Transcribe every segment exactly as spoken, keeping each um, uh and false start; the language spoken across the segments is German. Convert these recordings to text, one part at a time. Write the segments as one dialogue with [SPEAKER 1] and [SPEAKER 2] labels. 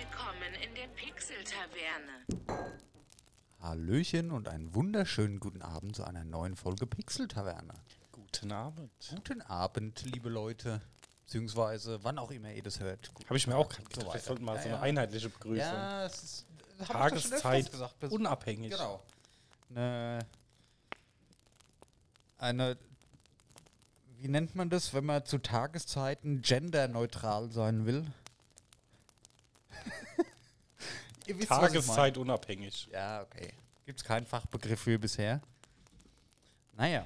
[SPEAKER 1] Willkommen in der Pixel-Taverne.
[SPEAKER 2] Hallöchen und einen wunderschönen guten Abend zu einer neuen Folge Pixel-Taverne.
[SPEAKER 3] Guten Abend.
[SPEAKER 2] Guten Abend, liebe Leute. Beziehungsweise wann auch immer ihr das hört.
[SPEAKER 3] Habe ich mir auch gerade
[SPEAKER 2] So
[SPEAKER 3] gedacht, wir
[SPEAKER 2] weiter.
[SPEAKER 3] sollten mal
[SPEAKER 2] Ja,
[SPEAKER 3] so eine
[SPEAKER 2] ja.
[SPEAKER 3] einheitliche Begrüßung.
[SPEAKER 2] Ja, es ist hab ich doch schon
[SPEAKER 3] Tageszeit
[SPEAKER 2] öfters gesagt. Das-
[SPEAKER 3] unabhängig.
[SPEAKER 2] Genau. Eine, eine, wie nennt man das, wenn man zu Tageszeiten genderneutral sein will? Ihr wisst, was ich meine.
[SPEAKER 3] Tageszeit unabhängig.
[SPEAKER 2] Ja, okay. Gibt es keinen Fachbegriff für bisher? Naja.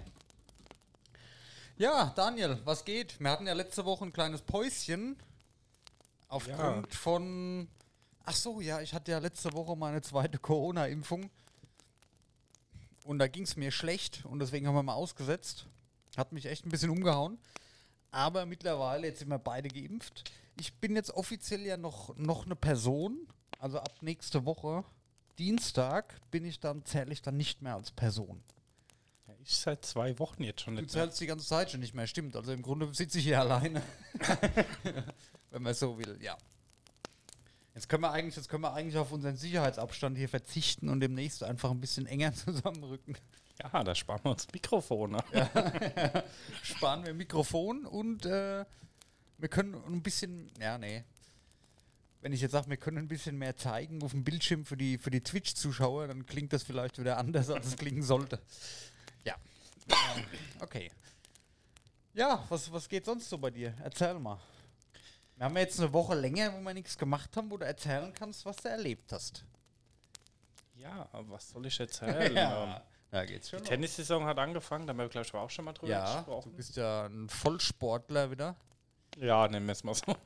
[SPEAKER 2] Ja, Daniel, was geht? Wir hatten ja letzte Woche ein kleines Päuschen. Aufgrund
[SPEAKER 3] Ja.
[SPEAKER 2] von... Ach so, ja, ich hatte ja letzte Woche meine zweite Corona-Impfung. Und da ging es mir schlecht und deswegen haben wir mal ausgesetzt. Hat mich echt ein bisschen umgehauen. Aber mittlerweile, jetzt sind wir beide geimpft. Ich bin jetzt offiziell ja noch, noch eine Person. Also ab nächste Woche, Dienstag, bin ich dann, zähle ich dann nicht mehr als Person.
[SPEAKER 3] Ja, ich seit zwei Wochen jetzt schon
[SPEAKER 2] Du
[SPEAKER 3] nicht mehr.
[SPEAKER 2] zählst die ganze Zeit schon nicht mehr, stimmt. Also im Grunde sitze ich hier alleine. Wenn man so will, ja. Jetzt können wir eigentlich, jetzt können wir eigentlich auf unseren Sicherheitsabstand hier verzichten und demnächst einfach ein bisschen enger zusammenrücken.
[SPEAKER 3] Ja, da sparen wir uns Mikrofone.
[SPEAKER 2] Ja. Sparen wir Mikrofon und äh, wir können ein bisschen, ja, nee. Wenn ich jetzt sage, wir können ein bisschen mehr zeigen auf dem Bildschirm für die, für die Twitch-Zuschauer, dann klingt das vielleicht wieder anders, als es klingen sollte. Ja. Ähm, okay. Ja, was, was geht sonst so bei dir? Erzähl mal. Wir haben ja jetzt eine Woche länger, wo wir nichts gemacht haben, wo du erzählen kannst, was du erlebt hast.
[SPEAKER 3] Ja, was soll ich erzählen?
[SPEAKER 2] Ja, da geht's schon.
[SPEAKER 3] Die Tennissaison hat angefangen, da haben wir, glaube ich, auch schon mal drüber
[SPEAKER 2] Ja, du
[SPEAKER 3] gesprochen.
[SPEAKER 2] bist ja ein Vollsportler wieder.
[SPEAKER 3] Ja, nennen wir es mal so.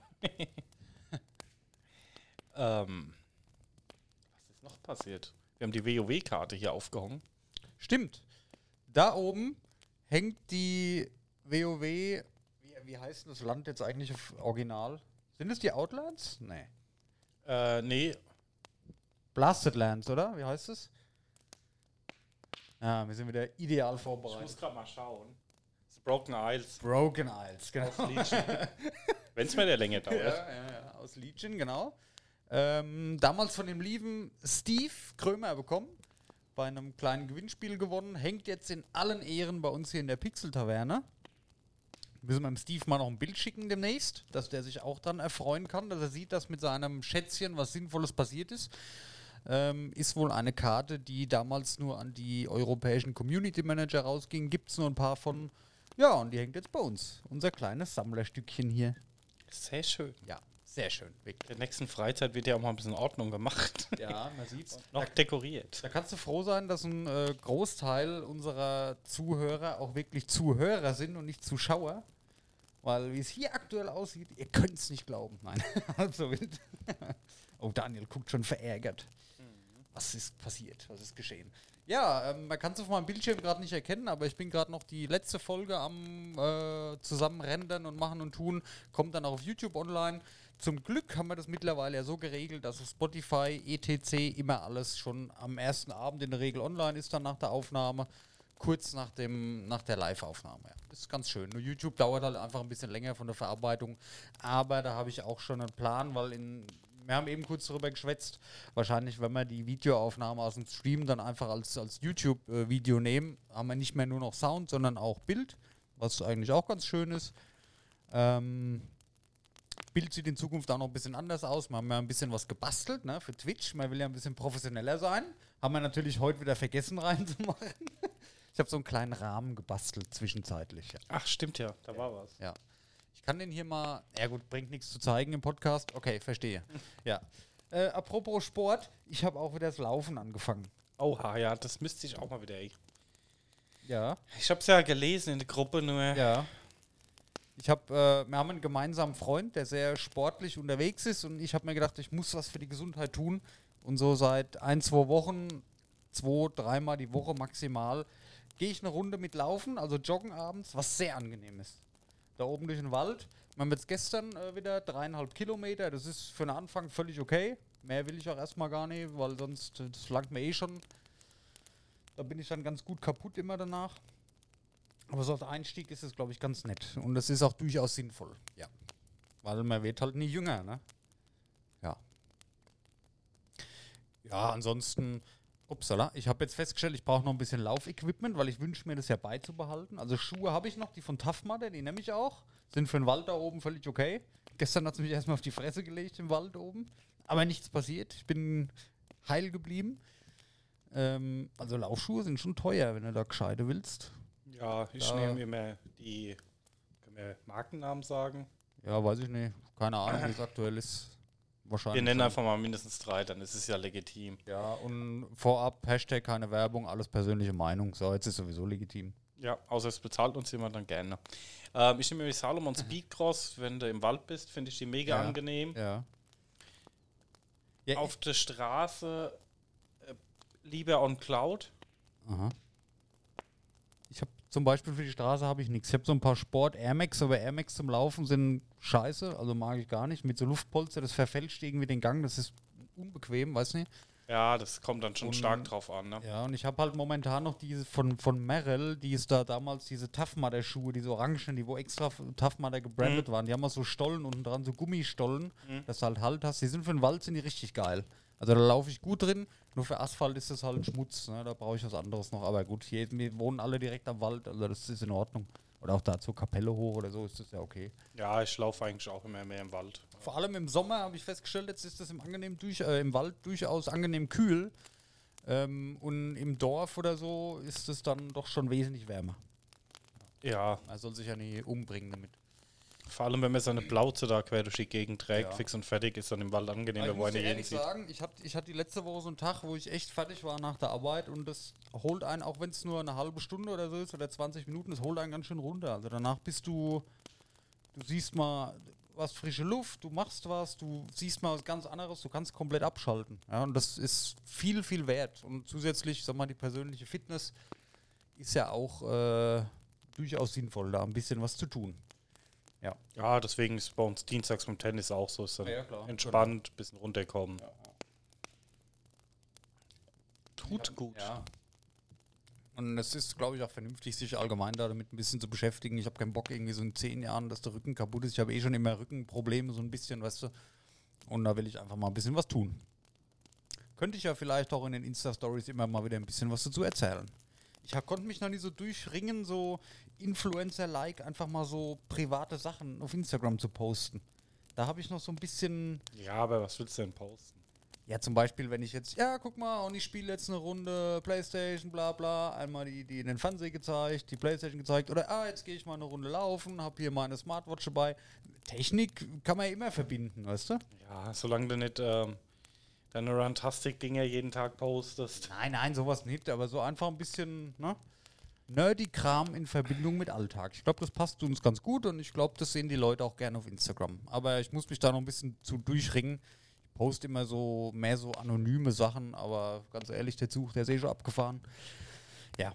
[SPEAKER 3] ähm, was ist noch passiert? Wir haben die WoW-Karte hier aufgehangen.
[SPEAKER 2] Stimmt. Da oben hängt die WoW, wie, wie heißt denn das Land jetzt eigentlich auf Original? Sind es die Outlands? Nee.
[SPEAKER 3] Äh, nee,
[SPEAKER 2] Blasted Lands, oder? Wie heißt es? Ja, wir sind wieder ideal
[SPEAKER 3] ich
[SPEAKER 2] vorbereitet.
[SPEAKER 3] muss gerade mal schauen. Das ist Broken Isles.
[SPEAKER 2] Broken Isles, genau.
[SPEAKER 3] Aus Legion. Wenn es mal der Länge dauert.
[SPEAKER 2] Ja, ja, ja, aus Legion, genau. Ähm, damals von dem lieben Steve Krömer bekommen. Bei einem kleinen Gewinnspiel gewonnen. Hängt jetzt in allen Ehren bei uns hier in der Pixel-Taverne. Müssen wir dem Steve mal noch ein Bild schicken demnächst, dass der sich auch dann erfreuen kann, dass er sieht, dass mit seinem Schätzchen was Sinnvolles passiert ist. Ähm, ist wohl eine Karte, die damals nur an die europäischen Community Manager rausging. Gibt es nur ein paar von. Ja, und die hängt jetzt bei uns. Unser kleines Sammlerstückchen hier.
[SPEAKER 3] Sehr schön.
[SPEAKER 2] Ja, sehr schön, wirklich.
[SPEAKER 3] In der nächsten Freizeit wird ja auch mal ein bisschen Ordnung gemacht.
[SPEAKER 2] Ja, man sieht's.
[SPEAKER 3] Noch dekoriert.
[SPEAKER 2] Da kannst du froh sein, dass ein äh, Großteil unserer Zuhörer auch wirklich Zuhörer sind und nicht Zuschauer. Weil wie es hier aktuell aussieht, ihr könnt es nicht glauben. Nein, halb so wild. Oh, Daniel guckt schon verärgert. Was ist passiert? Was ist geschehen? Ja, ähm, man kann es auf meinem Bildschirm gerade nicht erkennen, aber ich bin gerade noch die letzte Folge am äh, Zusammenrendern und machen und tun. Kommt dann auch auf YouTube online. Zum Glück haben wir das mittlerweile ja so geregelt, dass auf Spotify, et cetera immer alles schon am ersten Abend in der Regel online ist, dann nach der Aufnahme, kurz nach, dem, nach der Live-Aufnahme. Ja. Das ist ganz schön. Nur YouTube dauert halt einfach ein bisschen länger von der Verarbeitung, aber da habe ich auch schon einen Plan, weil in, wir haben eben kurz darüber geschwätzt, wahrscheinlich, wenn wir die Videoaufnahme aus dem Stream dann einfach als, als YouTube-Video nehmen, haben wir nicht mehr nur noch Sound, sondern auch Bild, was eigentlich auch ganz schön ist. Ähm, Bild sieht in Zukunft auch noch ein bisschen anders aus. Wir haben ja ein bisschen was gebastelt, ne, für Twitch. Man will ja ein bisschen professioneller sein. Haben wir natürlich heute wieder vergessen reinzumachen. Ich habe so einen kleinen Rahmen gebastelt zwischenzeitlich. Ja.
[SPEAKER 3] Ach, stimmt ja, da war was.
[SPEAKER 2] ja. Ich kann den hier mal. Ja gut, bringt nichts zu zeigen im Podcast. Okay, verstehe. Ja. Äh, apropos Sport, ich habe auch wieder das Laufen angefangen.
[SPEAKER 3] Oha, ja, das müsste ich auch mal wieder. Ey.
[SPEAKER 2] Ja.
[SPEAKER 3] Ich habe es ja gelesen in der Gruppe, nur.
[SPEAKER 2] Ja. Ich habe, äh, wir haben einen gemeinsamen Freund, der sehr sportlich unterwegs ist und ich habe mir gedacht, ich muss was für die Gesundheit tun. Und so seit ein, zwei Wochen, zwei, dreimal die Woche maximal, gehe ich eine Runde mit Laufen, also joggen abends, was sehr angenehm ist. Da oben durch den Wald. Wir haben jetzt gestern äh, wieder dreieinhalb Kilometer, das ist für den Anfang völlig okay. Mehr will ich auch erstmal gar nicht, weil sonst, das langt mir eh schon. Da bin ich dann ganz gut kaputt immer danach. Aber so als Einstieg ist es, glaube ich, ganz nett. Und es ist auch durchaus sinnvoll. Ja. Weil man wird halt nie jünger, ne? Ja. Ja, ansonsten, upsala, ich habe jetzt festgestellt, ich brauche noch ein bisschen Laufequipment, weil ich wünsche mir das ja beizubehalten. Also Schuhe habe ich noch, die von Tough Mudder, die nehme ich auch. Sind für den Wald da oben völlig okay. Gestern hat es mich erstmal auf die Fresse gelegt im Wald oben. Aber nichts passiert. Ich bin heil geblieben. Ähm, also Laufschuhe sind schon teuer, wenn du da gescheite willst.
[SPEAKER 3] Ja, ich
[SPEAKER 2] Da-
[SPEAKER 3] nehme immer die, können wir Markennamen sagen?
[SPEAKER 2] Ja, weiß ich nicht. Keine Ahnung, wie es aktuell ist. Wahrscheinlich.
[SPEAKER 3] Wir nennen
[SPEAKER 2] schon.
[SPEAKER 3] einfach mal mindestens drei, dann ist es ja legitim.
[SPEAKER 2] Ja, und vorab, Hashtag keine Werbung, alles persönliche Meinung. So, jetzt ist sowieso legitim.
[SPEAKER 3] Ja, außer es bezahlt uns jemand, dann gerne. Ähm, ich nehme mir die Salomon Speedcross, wenn du im Wald bist, finde ich die mega
[SPEAKER 2] Ja.
[SPEAKER 3] angenehm.
[SPEAKER 2] Ja. ja
[SPEAKER 3] Auf der Straße äh, lieber on Cloud.
[SPEAKER 2] Aha. Ich habe zum Beispiel für die Straße habe ich nichts. Ich habe so ein paar Sport Air Max, aber Air Max zum Laufen sind scheiße, also mag ich gar nicht. Mit so Luftpolster, das verfälscht irgendwie den Gang, das ist unbequem, weiß nicht.
[SPEAKER 3] Ja, das kommt dann schon
[SPEAKER 2] Und-
[SPEAKER 3] stark drauf an. Ne?
[SPEAKER 2] Ja, und ich habe halt momentan noch diese von, von Merrell, die ist da damals diese Tough Mudder Schuhe, diese Orangen, die wo extra f- Tough Mudder gebrandet waren. Die haben auch so Stollen unten dran, so Gummistollen,
[SPEAKER 3] Mhm.
[SPEAKER 2] dass du halt Halt hast. Die sind für den Wald, sind die richtig geil. Also da laufe ich gut drin, nur für Asphalt ist das halt Schmutz, ne? Da brauche ich was anderes noch. Aber gut, hier, wir wohnen alle direkt am Wald, also das ist in Ordnung. Oder auch da zur Kapelle hoch oder so, ist das ja okay.
[SPEAKER 3] Ja, ich laufe eigentlich auch immer mehr im Wald.
[SPEAKER 2] Vor allem im Sommer habe ich festgestellt, jetzt ist das im, angenehm durch, äh, im Wald durchaus angenehm kühl. Ähm, und im Dorf oder so ist es dann doch schon wesentlich wärmer.
[SPEAKER 3] Ja,
[SPEAKER 2] Man soll sich ja nie umbringen damit.
[SPEAKER 3] vor allem wenn man seine Plauze da quer durch die Gegend trägt,
[SPEAKER 2] Ja.
[SPEAKER 3] fix und fertig, ist dann im Wald angenehm,
[SPEAKER 2] Ich
[SPEAKER 3] da wo
[SPEAKER 2] muss dir
[SPEAKER 3] einer jeden
[SPEAKER 2] ehrlich
[SPEAKER 3] sieht.
[SPEAKER 2] sagen, ich, hab, ich hatte die letzte Woche so einen Tag, wo ich echt fertig war nach der Arbeit und das holt einen, auch wenn es nur eine halbe Stunde oder so ist oder zwanzig Minuten, das holt einen ganz schön runter. Also danach bist du, du siehst mal was frische Luft, du machst was, du siehst mal was ganz anderes, du kannst komplett abschalten. Ja, und das ist viel, viel wert. Und zusätzlich, sag mal, die persönliche Fitness ist ja auch äh, durchaus sinnvoll, da ein bisschen was zu tun.
[SPEAKER 3] Ja, deswegen ist bei uns dienstags beim Tennis auch so, ist dann
[SPEAKER 2] Ja, ja, klar.
[SPEAKER 3] entspannt, bisschen runterkommen.
[SPEAKER 2] Ja.
[SPEAKER 3] Tut gut.
[SPEAKER 2] Ja. Und es ist, glaube ich, auch vernünftig, sich allgemein da damit ein bisschen zu beschäftigen. Ich habe keinen Bock, irgendwie so in zehn Jahren, dass der Rücken kaputt ist. Ich habe eh schon immer Rückenprobleme, so ein bisschen, weißt du. Und da will ich einfach mal ein bisschen was tun. Könnte ich ja vielleicht auch in den Insta-Stories immer mal wieder ein bisschen was dazu erzählen. Ich hab, konnte mich noch nie so durchringen, so Influencer-like einfach mal so private Sachen auf Instagram zu posten. Da habe ich noch so ein bisschen...
[SPEAKER 3] Ja, aber was willst du denn posten?
[SPEAKER 2] Ja, zum Beispiel, wenn ich jetzt, ja, guck mal, und ich spiele jetzt eine Runde Playstation, bla bla, einmal die, die in den Fernseher gezeigt, die Playstation gezeigt, oder, ah, jetzt gehe ich mal eine Runde laufen, hab hier meine Smartwatch dabei. Technik kann man ja immer verbinden, weißt du?
[SPEAKER 3] Ja, solange du nicht ähm, deine Runtastic-Dinger jeden Tag postest.
[SPEAKER 2] Nein, nein, sowas nicht, aber so einfach ein bisschen, ne? Nerdy-Kram in Verbindung mit Alltag. Ich glaube, das passt uns ganz gut und ich glaube, das sehen die Leute auch gerne auf Instagram. Aber ich muss mich da noch ein bisschen zu durchringen. Ich poste immer so mehr so anonyme Sachen, aber ganz ehrlich, der Zug, der ist eh schon abgefahren. Ja.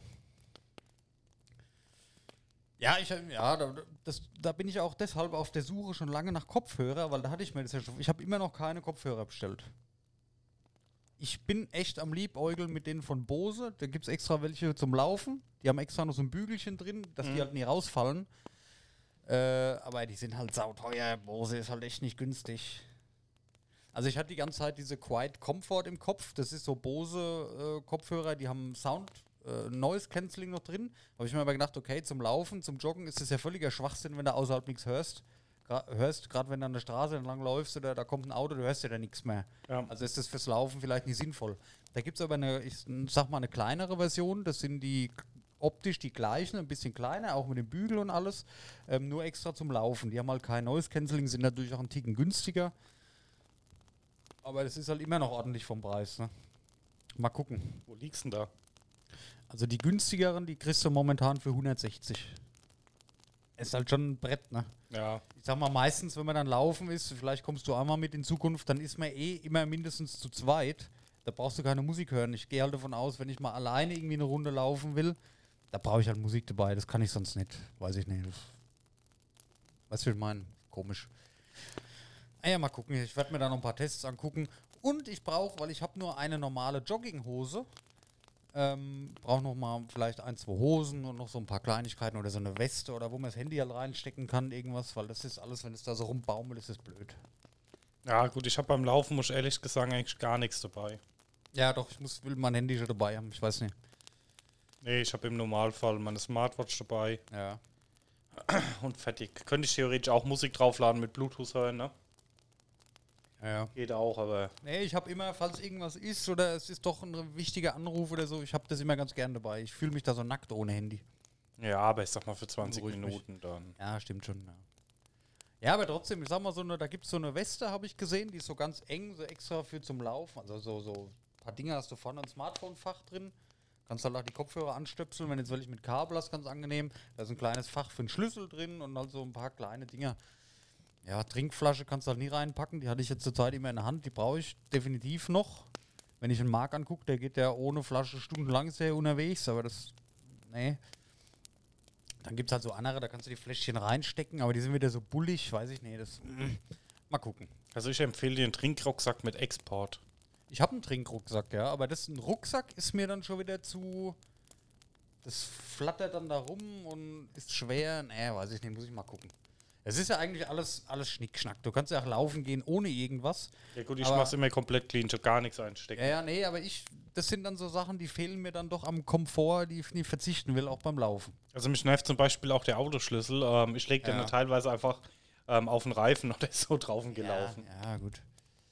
[SPEAKER 2] Ja, ich, ja da, das, da bin ich auch deshalb auf der Suche schon lange nach Kopfhörer, weil da hatte ich mir das ja schon. Ich habe immer noch keine Kopfhörer bestellt. Ich bin echt am Liebäugeln mit denen von Bose. Da gibt es extra welche zum Laufen. Die haben extra noch so ein Bügelchen drin, dass
[SPEAKER 3] Mhm.
[SPEAKER 2] die halt nie rausfallen. Äh, aber die sind halt sauteuer. Bose ist halt echt nicht günstig. Also ich hatte die ganze Zeit diese Quiet Comfort im Kopf. Das ist so Bose äh, Kopfhörer, die haben Sound, äh, Noise Cancelling noch drin. Habe ich mir aber gedacht, okay, zum Laufen, zum Joggen ist das ja völliger Schwachsinn, wenn du außerhalb nichts hörst. Gra hörst, gerade wenn du an der Straße entlang läufst oder da kommt ein Auto, du hörst ja da nichts mehr.
[SPEAKER 3] Ja.
[SPEAKER 2] Also ist das fürs Laufen vielleicht nicht sinnvoll. Da gibt es aber eine, ich sag mal, eine kleinere Version. Das sind die optisch die gleichen, ein bisschen kleiner, auch mit dem Bügel und alles. Ähm, nur extra zum Laufen. Die haben halt kein Noise Cancelling, sind natürlich auch einen Ticken günstiger. Aber das ist halt immer noch ordentlich vom Preis. Ne? Mal gucken.
[SPEAKER 3] Wo liegst du denn da?
[SPEAKER 2] Also die günstigeren, die kriegst du momentan für hundertsechzig. Ist halt schon ein Brett, ne?
[SPEAKER 3] Ja,
[SPEAKER 2] Ich sag mal, meistens, wenn man dann laufen ist, vielleicht kommst du einmal mit in Zukunft, dann ist man eh immer mindestens zu zweit. Da brauchst du keine Musik hören. Ich gehe halt davon aus, wenn ich mal alleine irgendwie eine Runde laufen will, da brauche ich halt Musik dabei. Das kann ich sonst nicht. Weiß ich nicht. Weißt du, was ich meine? Komisch. Ah ja, mal gucken. Ich werde mir da noch ein paar Tests angucken. Und ich brauche, weil ich habe nur eine normale Jogginghose, ähm, brauche noch mal vielleicht ein, zwei Hosen und noch so ein paar Kleinigkeiten oder so eine Weste oder wo man das Handy halt reinstecken kann, irgendwas, weil das ist alles, wenn es da so rumbaumelt, ist das blöd.
[SPEAKER 3] ja gut, ich habe beim Laufen, muss ich ehrlich gesagt, eigentlich gar nichts dabei.
[SPEAKER 2] Ja, doch, ich muss, will mein Handy schon dabei haben, ich weiß nicht.
[SPEAKER 3] Nee, ich habe im Normalfall meine Smartwatch dabei
[SPEAKER 2] Ja.
[SPEAKER 3] und fertig. Könnte ich theoretisch auch Musik draufladen mit Bluetooth hören, ne?
[SPEAKER 2] Ja, ja.
[SPEAKER 3] Geht auch, aber
[SPEAKER 2] Nee, ich habe immer, falls irgendwas ist oder es ist doch ein wichtiger Anruf oder so, ich habe das immer ganz gern dabei. Ich fühle mich da so nackt ohne Handy.
[SPEAKER 3] ja, aber ich sag mal für zwanzig
[SPEAKER 2] Beruhigt mich.
[SPEAKER 3] Minuten dann.
[SPEAKER 2] Ja, stimmt schon. Ja, ja, aber trotzdem, ich sag mal so eine, da gibt es so eine Weste, habe ich gesehen, die ist so ganz eng, so extra für zum Laufen. Also so, so ein paar Dinge hast du vorne ein Smartphone-Fach drin. Kannst halt auch die Kopfhörer anstöpseln, wenn jetzt welche mit Kabel hast, ganz angenehm. Da ist ein kleines Fach für einen Schlüssel drin und halt so ein paar kleine Dinger. Ja, Trinkflasche kannst du halt nie reinpacken, die hatte ich jetzt zur Zeit immer in der Hand, die brauche ich definitiv noch. Wenn ich einen Marc angucke, der geht ja ohne Flasche stundenlang sehr unterwegs, aber das, nee. Dann gibt es halt so andere, da kannst du die Fläschchen reinstecken, aber die sind wieder so bullig, weiß ich nicht, das, mm, mal gucken.
[SPEAKER 3] Also ich empfehle dir einen Trinkrucksack mit Export.
[SPEAKER 2] Ich habe einen Trinkrucksack, ja, aber das ein Rucksack ist mir dann schon wieder zu, das flattert dann da rum und ist schwer, nee, weiß ich nicht, muss ich mal gucken. Es ist ja eigentlich alles, alles Schnickschnack. Du kannst ja auch laufen gehen ohne irgendwas.
[SPEAKER 3] Ja gut, ich
[SPEAKER 2] Aber-
[SPEAKER 3] mach's immer komplett clean, ich hab gar nichts einstecken.
[SPEAKER 2] Ja, ja, nee, aber ich, das sind dann so Sachen, die fehlen mir dann doch am Komfort, die ich nie verzichten will, auch beim Laufen.
[SPEAKER 3] Also mich nervt zum Beispiel auch der Autoschlüssel. Ähm, ich lege den
[SPEAKER 2] Ja.
[SPEAKER 3] dann teilweise einfach ähm, auf den Reifen und der ist so drauf gelaufen.
[SPEAKER 2] Ja, ja, gut.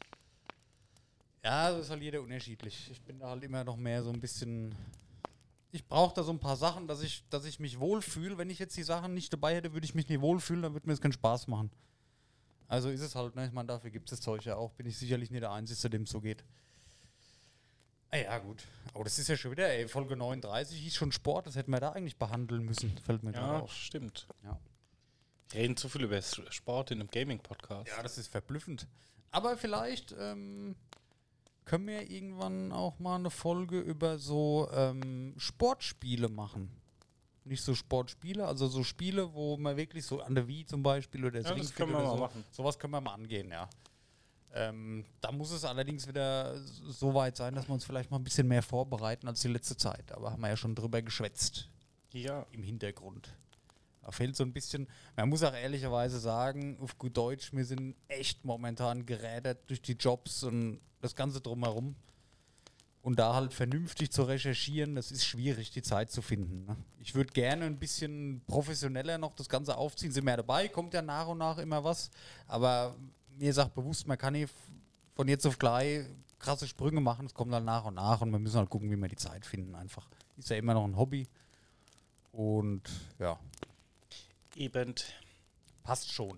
[SPEAKER 2] Ja, das ist halt jeder unterschiedlich. Ich bin da halt immer noch mehr so ein bisschen. Ich brauche da so ein paar Sachen, dass ich, dass ich mich wohlfühle. Wenn ich jetzt die Sachen nicht dabei hätte, würde ich mich nicht wohlfühlen, dann würde mir das keinen Spaß machen. Also ist es halt, ne? Ich meine, dafür gibt es das Zeug ja auch. Bin ich sicherlich nicht der Einzige, dem es so geht. Ah ja, gut. Aber das ist ja schon wieder, ey, Folge neununddreißig hieß schon Sport, das hätten wir da eigentlich behandeln müssen. Fällt mir gerade
[SPEAKER 3] Ja,
[SPEAKER 2] auf.
[SPEAKER 3] stimmt.
[SPEAKER 2] Ja.
[SPEAKER 3] Wir reden zu viel über S- Sport in einem Gaming-Podcast.
[SPEAKER 2] Ja, das ist verblüffend. Aber vielleicht ähm, können wir irgendwann auch mal eine Folge über so ähm, Sportspiele machen. Nicht so Sportspiele, also so Spiele, wo man wirklich so an der Wii zum Beispiel oder
[SPEAKER 3] Ja, das
[SPEAKER 2] Ring Fit
[SPEAKER 3] können wir
[SPEAKER 2] oder
[SPEAKER 3] mal
[SPEAKER 2] so,
[SPEAKER 3] machen.
[SPEAKER 2] sowas können wir mal angehen, ja. Ähm, da muss es allerdings wieder so weit sein, dass wir uns vielleicht mal ein bisschen mehr vorbereiten als die letzte Zeit. Aber haben wir ja schon drüber geschwätzt
[SPEAKER 3] Ja.
[SPEAKER 2] im Hintergrund. Da fehlt so ein bisschen, man muss auch ehrlicherweise sagen, auf gut Deutsch, wir sind echt momentan gerädert durch die Jobs und das Ganze drumherum. Und da halt vernünftig zu recherchieren, das ist schwierig, die Zeit zu finden. Ne? Ich würde gerne ein bisschen professioneller noch das Ganze aufziehen. Sind wir dabei, kommt ja nach und nach immer was. Aber mir sagt bewusst, man kann nicht von jetzt auf gleich krasse Sprünge machen. Es kommt dann nach und nach und wir müssen halt gucken, wie wir die Zeit finden einfach. Ist ja immer noch ein Hobby. Und ja,
[SPEAKER 3] Eben.
[SPEAKER 2] passt schon.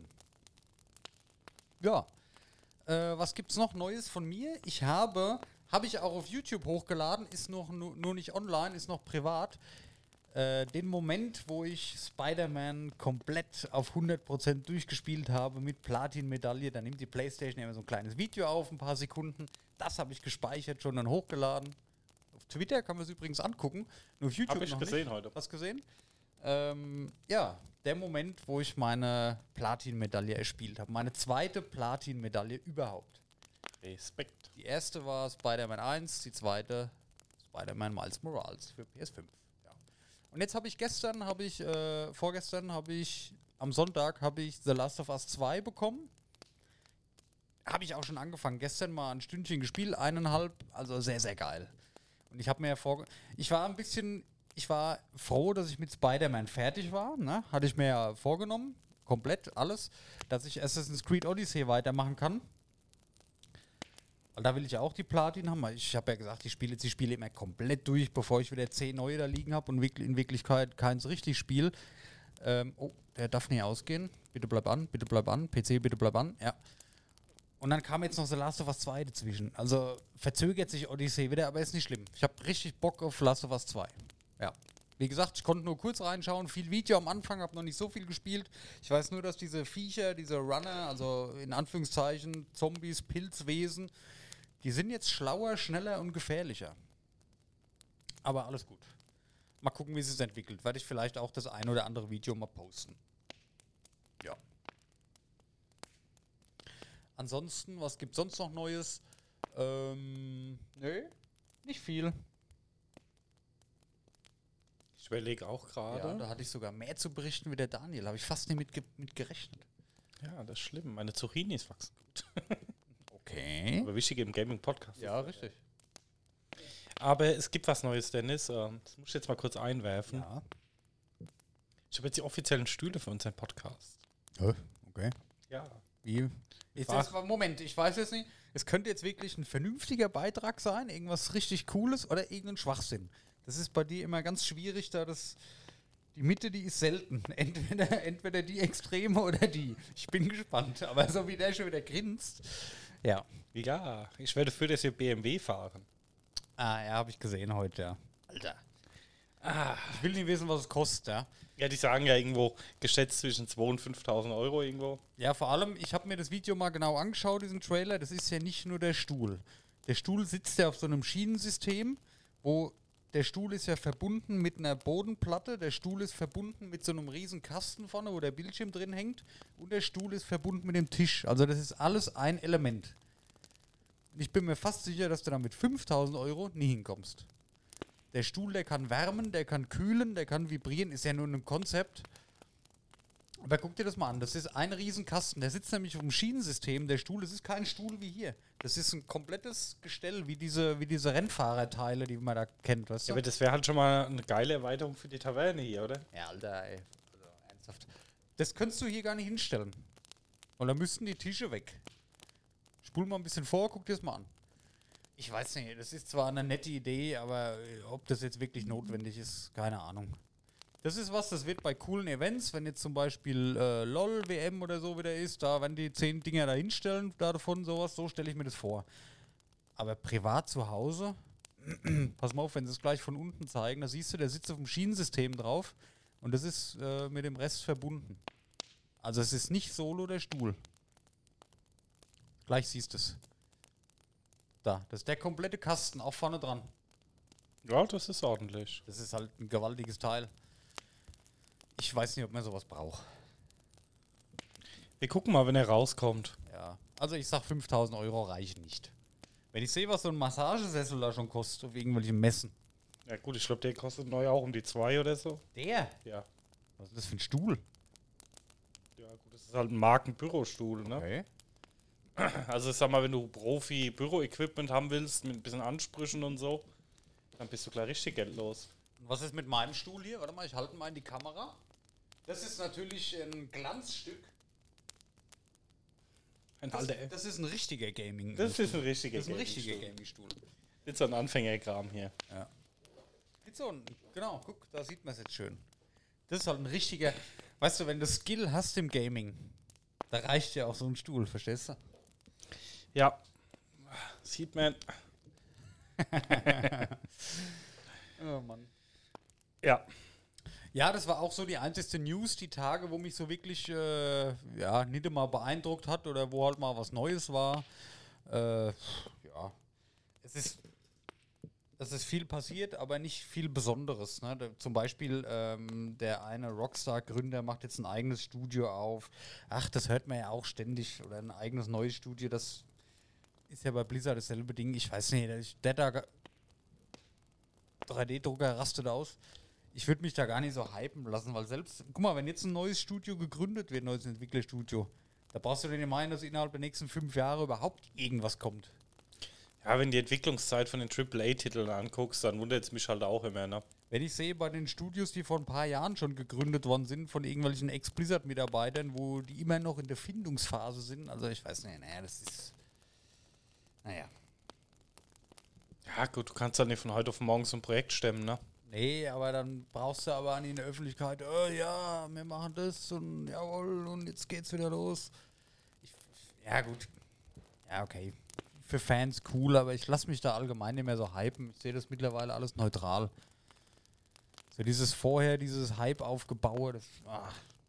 [SPEAKER 2] Ja. Äh, was gibt's noch Neues von mir? Ich habe, habe ich auch auf YouTube hochgeladen, ist noch nu- nur nicht online, ist noch privat. Äh, den Moment, wo ich Spider-Man komplett auf hundert Prozent durchgespielt habe mit Platin-Medaille, da nimmt die PlayStation immer so ein kleines Video auf, ein paar Sekunden. Das habe ich gespeichert, schon dann hochgeladen. Auf Twitter kann man es übrigens angucken. Nur auf YouTube
[SPEAKER 3] Hab ich
[SPEAKER 2] noch
[SPEAKER 3] gesehen
[SPEAKER 2] nicht.
[SPEAKER 3] heute.
[SPEAKER 2] Hast gesehen? Ähm, ja, der Moment, wo ich meine Platin-Medaille erspielt habe. Meine zweite Platin-Medaille überhaupt.
[SPEAKER 3] Respekt.
[SPEAKER 2] Die erste war Spider-Man eins, die zweite Spider-Man Miles Morales für P S fünf. Ja. Und jetzt habe ich gestern, habe ich, äh, vorgestern habe ich, am Sonntag habe ich The Last of Us zwei bekommen. Habe ich auch schon angefangen. Gestern mal ein Stündchen gespielt, eineinhalb, also sehr, sehr geil. Und ich habe mir ja vor, ich war ein bisschen, ich war froh, dass ich mit Spider-Man fertig war, ne? Hatte ich mir ja vorgenommen, komplett alles, dass ich Assassin's Creed Odyssey weitermachen kann. Weil da will ich ja auch die Platin haben. weil Ich habe ja gesagt, ich spiele jetzt die Spiele immer komplett durch, bevor ich wieder zehn neue da liegen habe und wirk- in Wirklichkeit keins richtig spiele. Ähm, oh, der darf nicht ausgehen. Bitte bleib an, bitte bleib an. P C, bitte bleib an. Ja. Und dann kam jetzt noch The Last of Us zwei dazwischen. Also verzögert sich Odyssey wieder, aber ist nicht schlimm. Ich habe richtig Bock auf Last of Us zwei. Ja. Wie gesagt, ich konnte nur kurz reinschauen, viel Video am Anfang, habe noch nicht so viel gespielt. Ich weiß nur, dass diese Viecher, diese Runner, also in Anführungszeichen Zombies, Pilzwesen, die sind jetzt schlauer, schneller und gefährlicher. Aber alles gut. Mal gucken, wie es sich entwickelt. Werde ich vielleicht auch das ein oder andere Video mal posten. Ja. Ansonsten, was gibt sonst noch Neues? Ähm, nö, nicht viel.
[SPEAKER 3] Ich überlege auch
[SPEAKER 2] Ja,
[SPEAKER 3] gerade.
[SPEAKER 2] da hatte ich sogar mehr zu berichten wie der Daniel. Habe ich fast nicht mit, ge mit gerechnet.
[SPEAKER 3] Ja, das ist schlimm. Meine Zucchinis wachsen gut.
[SPEAKER 2] Okay.
[SPEAKER 3] Aber wichtig im Gaming-Podcast.
[SPEAKER 2] Ja, richtig.
[SPEAKER 3] Aber es gibt was Neues, Dennis. Ähm, das muss ich jetzt mal kurz einwerfen.
[SPEAKER 2] Ja.
[SPEAKER 3] Ich habe jetzt die offiziellen Stühle für unseren Podcast.
[SPEAKER 2] Okay.
[SPEAKER 3] Ja.
[SPEAKER 2] Wie? Ist das, Moment, ich weiß jetzt nicht. Es könnte jetzt wirklich ein vernünftiger Beitrag sein, irgendwas richtig Cooles oder irgendein Schwachsinn. Das ist bei dir immer ganz schwierig, da das. Die Mitte, die ist selten. Entweder, entweder die Extreme oder die. Ich bin gespannt. Aber so wie der schon wieder grinst. Ja.
[SPEAKER 3] Ja, ich werde für das hier B M W fahren.
[SPEAKER 2] Ah, ja, habe ich gesehen heute, ja. Alter. Ah, ich will nicht wissen, was es kostet, ja.
[SPEAKER 3] Ja, die sagen ja irgendwo geschätzt zwischen zweitausend und fünftausend Euro irgendwo.
[SPEAKER 2] Ja, vor allem, ich habe mir das Video mal genau angeschaut, diesen Trailer. Das ist ja nicht nur der Stuhl. Der Stuhl sitzt ja auf so einem Schienensystem, wo der Stuhl ist ja verbunden mit einer Bodenplatte. Der Stuhl ist verbunden mit so einem riesen Kasten vorne, wo der Bildschirm drin hängt. Und der Stuhl ist verbunden mit dem Tisch. Also das ist alles ein Element. Ich bin mir fast sicher, dass du da mit fünftausend Euro nie hinkommst. Der Stuhl, der kann wärmen, der kann kühlen, der kann vibrieren, ist ja nur ein Konzept. Aber guck dir das mal an, das ist ein Riesenkasten, der sitzt nämlich auf dem Schienensystem, der Stuhl, das ist kein Stuhl wie hier. Das ist ein komplettes Gestell, wie diese, wie diese Rennfahrerteile, die man da kennt, weißt du?
[SPEAKER 3] Ja, aber das wäre halt schon mal eine geile Erweiterung für die Taverne hier, oder?
[SPEAKER 2] Ja, Alter, ey. Also, ernsthaft. Das könntest du hier gar nicht hinstellen. Und dann müssten die Tische weg. Spul mal ein bisschen vor, guck dir das mal an. Ich weiß nicht, das ist zwar eine nette Idee, aber ob das jetzt wirklich notwendig ist, keine Ahnung. Das ist was, das wird bei coolen Events, wenn jetzt zum Beispiel äh, LOL, W M oder so wieder ist, da werden die zehn Dinger da hinstellen, da davon sowas, so stelle ich mir das vor. Aber privat zu Hause, pass mal auf, wenn sie es gleich von unten zeigen, da siehst du, der sitzt auf dem Schienensystem drauf und das ist äh, mit dem Rest verbunden. Also es ist nicht solo der Stuhl. Gleich siehst du es. Da, das ist der komplette Kasten, auch vorne dran.
[SPEAKER 3] Ja, das ist ordentlich.
[SPEAKER 2] Das ist halt ein gewaltiges Teil. Ich weiß nicht, ob man sowas braucht.
[SPEAKER 3] Wir gucken mal, wenn er rauskommt.
[SPEAKER 2] Ja, also ich sag fünftausend Euro reichen nicht. Wenn ich sehe, was so ein Massagesessel da schon kostet, auf irgendwelchen Messen.
[SPEAKER 3] Ja gut, ich glaube, der kostet neu auch um die zwei oder so.
[SPEAKER 2] Der?
[SPEAKER 3] Ja.
[SPEAKER 2] Was ist das für ein Stuhl?
[SPEAKER 3] Ja gut, das ist halt ein Markenbürostuhl, ne?
[SPEAKER 2] Okay.
[SPEAKER 3] Also ich sag mal, wenn du Profi-Büro-Equipment haben willst, mit ein bisschen Ansprüchen und so, dann bist du gleich richtig geldlos.
[SPEAKER 2] Und was ist mit meinem Stuhl hier? Warte mal, ich halte mal in die Kamera. Das ist natürlich ein Glanzstück.
[SPEAKER 3] Ein
[SPEAKER 2] Das,
[SPEAKER 3] alter
[SPEAKER 2] das ist ein richtiger Gaming.
[SPEAKER 3] Das ist ein richtiger
[SPEAKER 2] Das ist ein richtiger
[SPEAKER 3] Gaming-Stuhl.
[SPEAKER 2] Gaming-Stuhl.
[SPEAKER 3] Jetzt so ein Anfängerkram hier.
[SPEAKER 2] Ja. Jetzt so ein, genau, guck, da sieht man es jetzt schön. Das ist halt ein richtiger, weißt du, wenn du Skill hast im Gaming, da reicht ja auch so ein Stuhl, verstehst du?
[SPEAKER 3] Ja. Sieht man.
[SPEAKER 2] Oh Mann.
[SPEAKER 3] Ja.
[SPEAKER 2] Ja, das war auch so die einzige News, die Tage, wo mich so wirklich, äh, ja, nicht immer beeindruckt hat oder wo halt mal was Neues war. Äh, ja, es ist, es ist viel passiert, aber nicht viel Besonderes. Ne? Da, zum Beispiel ähm, der eine Rockstar-Gründer macht jetzt ein eigenes Studio auf. Ach, das hört man ja auch ständig. Oder ein eigenes neues Studio, das ist ja bei Blizzard dasselbe Ding. Ich weiß nicht, der da drei D-Drucker rastet aus. Ich würde mich da gar nicht so hypen lassen, weil selbst, guck mal, wenn jetzt ein neues Studio gegründet wird, ein neues Entwicklerstudio, da brauchst du dir nicht meinen, dass innerhalb der nächsten fünf Jahre überhaupt irgendwas kommt.
[SPEAKER 3] Ja, wenn du die Entwicklungszeit von den Triple A-Titeln anguckst, dann wundert es mich halt auch immer, ne?
[SPEAKER 2] Wenn ich sehe, bei den Studios, die vor ein paar Jahren schon gegründet worden sind, von irgendwelchen Ex-Blizzard-Mitarbeitern, wo die immer noch in der Findungsphase sind, also ich weiß nicht, naja, das ist, naja.
[SPEAKER 3] Ja gut, du kannst halt nicht von heute auf morgen so ein Projekt stemmen, ne?
[SPEAKER 2] Nee, aber dann brauchst du aber an in der Öffentlichkeit, oh ja, wir machen das und jawohl und jetzt geht's wieder los. Ich, ja gut, ja okay, für Fans cool, aber ich lasse mich da allgemein nicht mehr so hypen. Ich sehe das mittlerweile alles neutral. So dieses vorher, dieses Hype aufgebaue, das, ach.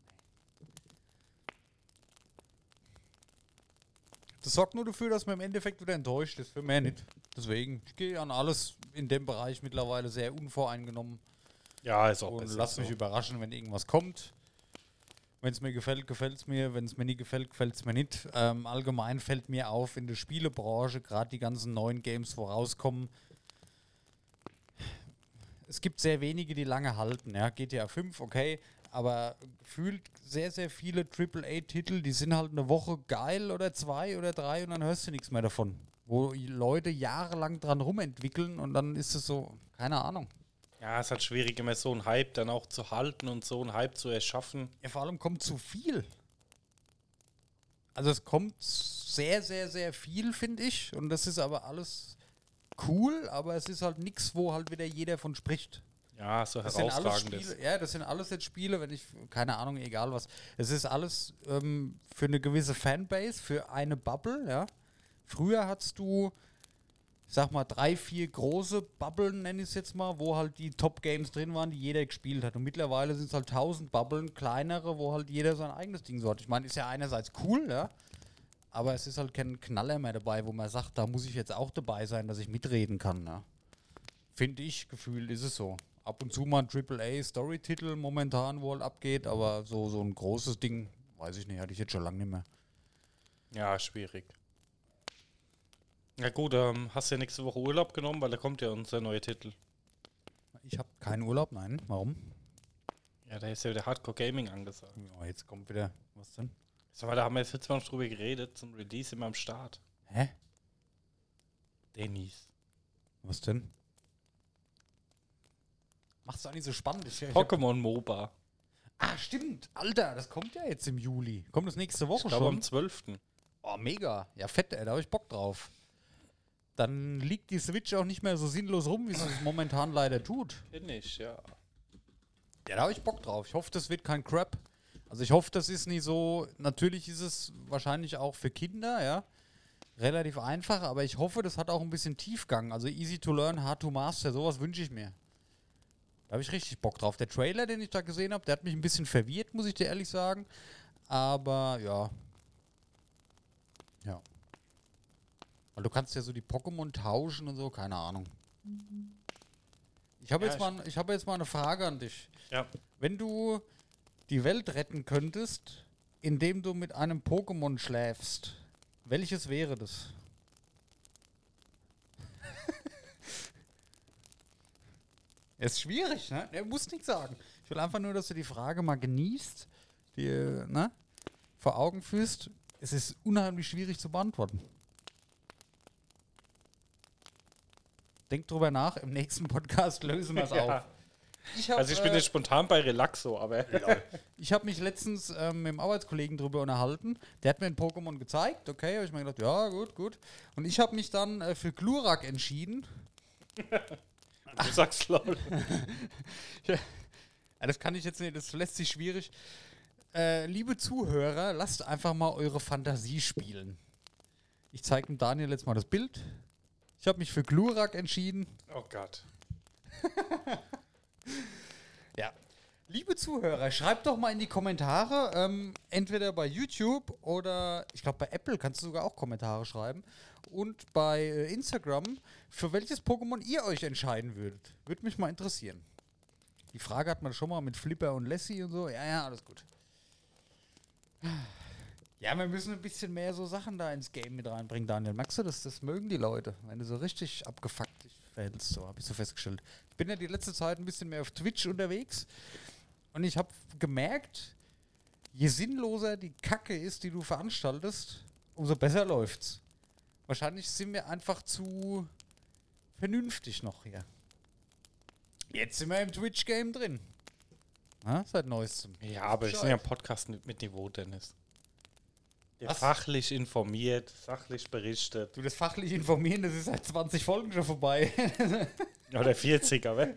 [SPEAKER 2] Das sorgt nur dafür, dass man im Endeffekt wieder enttäuscht ist, für mehr nicht. Deswegen, ich gehe an alles in dem Bereich mittlerweile sehr unvoreingenommen.
[SPEAKER 3] Ja, ist auch
[SPEAKER 2] Und
[SPEAKER 3] besser
[SPEAKER 2] lass
[SPEAKER 3] so.
[SPEAKER 2] mich überraschen, wenn irgendwas kommt. Wenn es mir gefällt, gefällt es mir. Wenn es mir nie gefällt, gefällt es mir nicht. Ähm, allgemein fällt mir auf, in der Spielebranche, gerade die ganzen neuen Games, wo rauskommen, es gibt sehr wenige, die lange halten. Ja? G T A fünf, okay, Aber gefühlt sehr, sehr viele Triple A-Titel, die sind halt eine Woche geil oder zwei oder drei und dann hörst du nichts mehr davon. Wo die Leute jahrelang dran rumentwickeln und dann ist es so, keine Ahnung.
[SPEAKER 3] Ja, es ist halt schwierig, immer so einen Hype dann auch zu halten und so einen Hype zu erschaffen.
[SPEAKER 2] Ja, vor allem kommt zu viel. Also es kommt sehr, sehr, sehr viel, finde ich. Und das ist aber alles cool, aber es ist halt nichts, wo halt wieder jeder von spricht.
[SPEAKER 3] Ja, so
[SPEAKER 2] Das sind alles
[SPEAKER 3] herausragendes.
[SPEAKER 2] Spiele, ja, das sind alles jetzt Spiele, wenn ich, keine Ahnung, egal was. Es ist alles ähm, für eine gewisse Fanbase, für eine Bubble, ja. Früher hattest du, ich sag mal, drei, vier große Bubblen, nenne ich es jetzt mal, wo halt die Top-Games drin waren, die jeder gespielt hat. Und mittlerweile sind es halt tausend Bubblen, kleinere, wo halt jeder sein eigenes Ding so hat. Ich meine, ist ja einerseits cool, ja, aber es ist halt kein Knaller mehr dabei, wo man sagt, da muss ich jetzt auch dabei sein, dass ich mitreden kann, ja. Finde ich, gefühlt ist es so. Ab und zu mal ein Triple A-Story-Titel momentan, wo halt abgeht, aber so, so ein großes Ding, weiß ich nicht, hatte ich jetzt schon lange nicht mehr.
[SPEAKER 3] Ja, schwierig. Ja gut, ähm, hast du ja nächste Woche Urlaub genommen, weil da kommt ja unser neuer Titel.
[SPEAKER 2] Ich habe keinen Urlaub, nein. Warum?
[SPEAKER 3] Ja, da ist ja wieder Hardcore Gaming angesagt.
[SPEAKER 2] Oh, jetzt kommt wieder, was denn?
[SPEAKER 3] Sag mal, da haben wir jetzt letztes Mal drüber geredet, zum Release immer am Start.
[SPEAKER 2] Hä?
[SPEAKER 3] Dennis.
[SPEAKER 2] Was denn? Macht's doch nicht so spannend. Ich, ich hab,
[SPEAKER 3] Pokémon MOBA.
[SPEAKER 2] ah, stimmt. Alter, das kommt ja jetzt im Juli. Kommt das nächste Woche
[SPEAKER 3] Ich glaube
[SPEAKER 2] schon?
[SPEAKER 3] am zwölften
[SPEAKER 2] Oh, mega. Ja, fett, ey, da habe ich Bock drauf. Dann liegt die Switch auch nicht mehr so sinnlos rum, wie sie es momentan leider tut.
[SPEAKER 3] Bin ich, ja.
[SPEAKER 2] Ja, da habe ich Bock drauf. Ich hoffe, das wird kein Crap. Also ich hoffe, das ist nicht so, natürlich ist es wahrscheinlich auch für Kinder, ja, relativ einfach, aber ich hoffe, das hat auch ein bisschen Tiefgang. Also easy to learn, hard to master, sowas wünsche ich mir. Da habe ich richtig Bock drauf. Der Trailer, den ich da gesehen habe, der hat mich ein bisschen verwirrt, muss ich dir ehrlich sagen. Aber ja. Ja. Weil du kannst ja so die Pokémon tauschen und so, keine Ahnung. Ich habe
[SPEAKER 3] Ja,
[SPEAKER 2] jetzt, mal- ich habe jetzt mal eine Frage an dich.
[SPEAKER 3] Ja.
[SPEAKER 2] Wenn du die Welt retten könntest, indem du mit einem Pokémon schläfst, welches wäre das? Ist schwierig, ne? Er muss nichts sagen. Ich will einfach nur, dass du die Frage mal genießt, die, ne, vor Augen führst. Es ist unheimlich schwierig zu beantworten. Denk drüber nach, im nächsten Podcast lösen wir es
[SPEAKER 3] Ja.
[SPEAKER 2] auf. Ich hab,
[SPEAKER 3] Also ich bin
[SPEAKER 2] äh,
[SPEAKER 3] jetzt spontan bei Relaxo, aber
[SPEAKER 2] Ich habe mich letztens ähm, mit dem Arbeitskollegen drüber unterhalten. Der hat mir ein Pokémon gezeigt. Okay, habe ich mir gedacht, ja, gut, gut. Und ich habe mich dann äh, für Glurak entschieden.
[SPEAKER 3] du sagst lol.
[SPEAKER 2] Ja, das kann ich jetzt nicht, das lässt sich schwierig. Äh, liebe Zuhörer, lasst einfach mal eure Fantasie spielen. Ich zeige dem Daniel jetzt mal das Bild. Ich habe mich für Glurak entschieden.
[SPEAKER 3] Oh Gott.
[SPEAKER 2] Ja. Liebe Zuhörer, schreibt doch mal in die Kommentare, ähm, entweder bei YouTube oder ich glaube bei Apple kannst du sogar auch Kommentare schreiben und bei äh, Instagram, für welches Pokémon ihr euch entscheiden würdet. Würde mich mal interessieren. Die Frage hat man schon mal mit Flipper und Lassie und so. Ja, ja, alles gut. Ja, wir müssen ein bisschen mehr so Sachen da ins Game mit reinbringen, Daniel. Merkst du das? Das mögen die Leute, wenn du so richtig abgefuckt dich verhältst. So habe ich so festgestellt. Ich bin ja die letzte Zeit ein bisschen mehr auf Twitch unterwegs und ich habe gemerkt, je sinnloser die Kacke ist, die du veranstaltest, umso besser läuft's. Wahrscheinlich sind wir einfach zu vernünftig noch hier. Jetzt sind wir im Twitch-Game drin. Na, seit neuestem.
[SPEAKER 3] Ja, aber wir sind ja ein Podcast mit, mit Niveau, Dennis. Der
[SPEAKER 2] Was?
[SPEAKER 3] fachlich informiert, sachlich berichtet.
[SPEAKER 2] Du, das fachlich informieren, das ist seit zwanzig Folgen schon vorbei.
[SPEAKER 3] Oder vierzig, aber.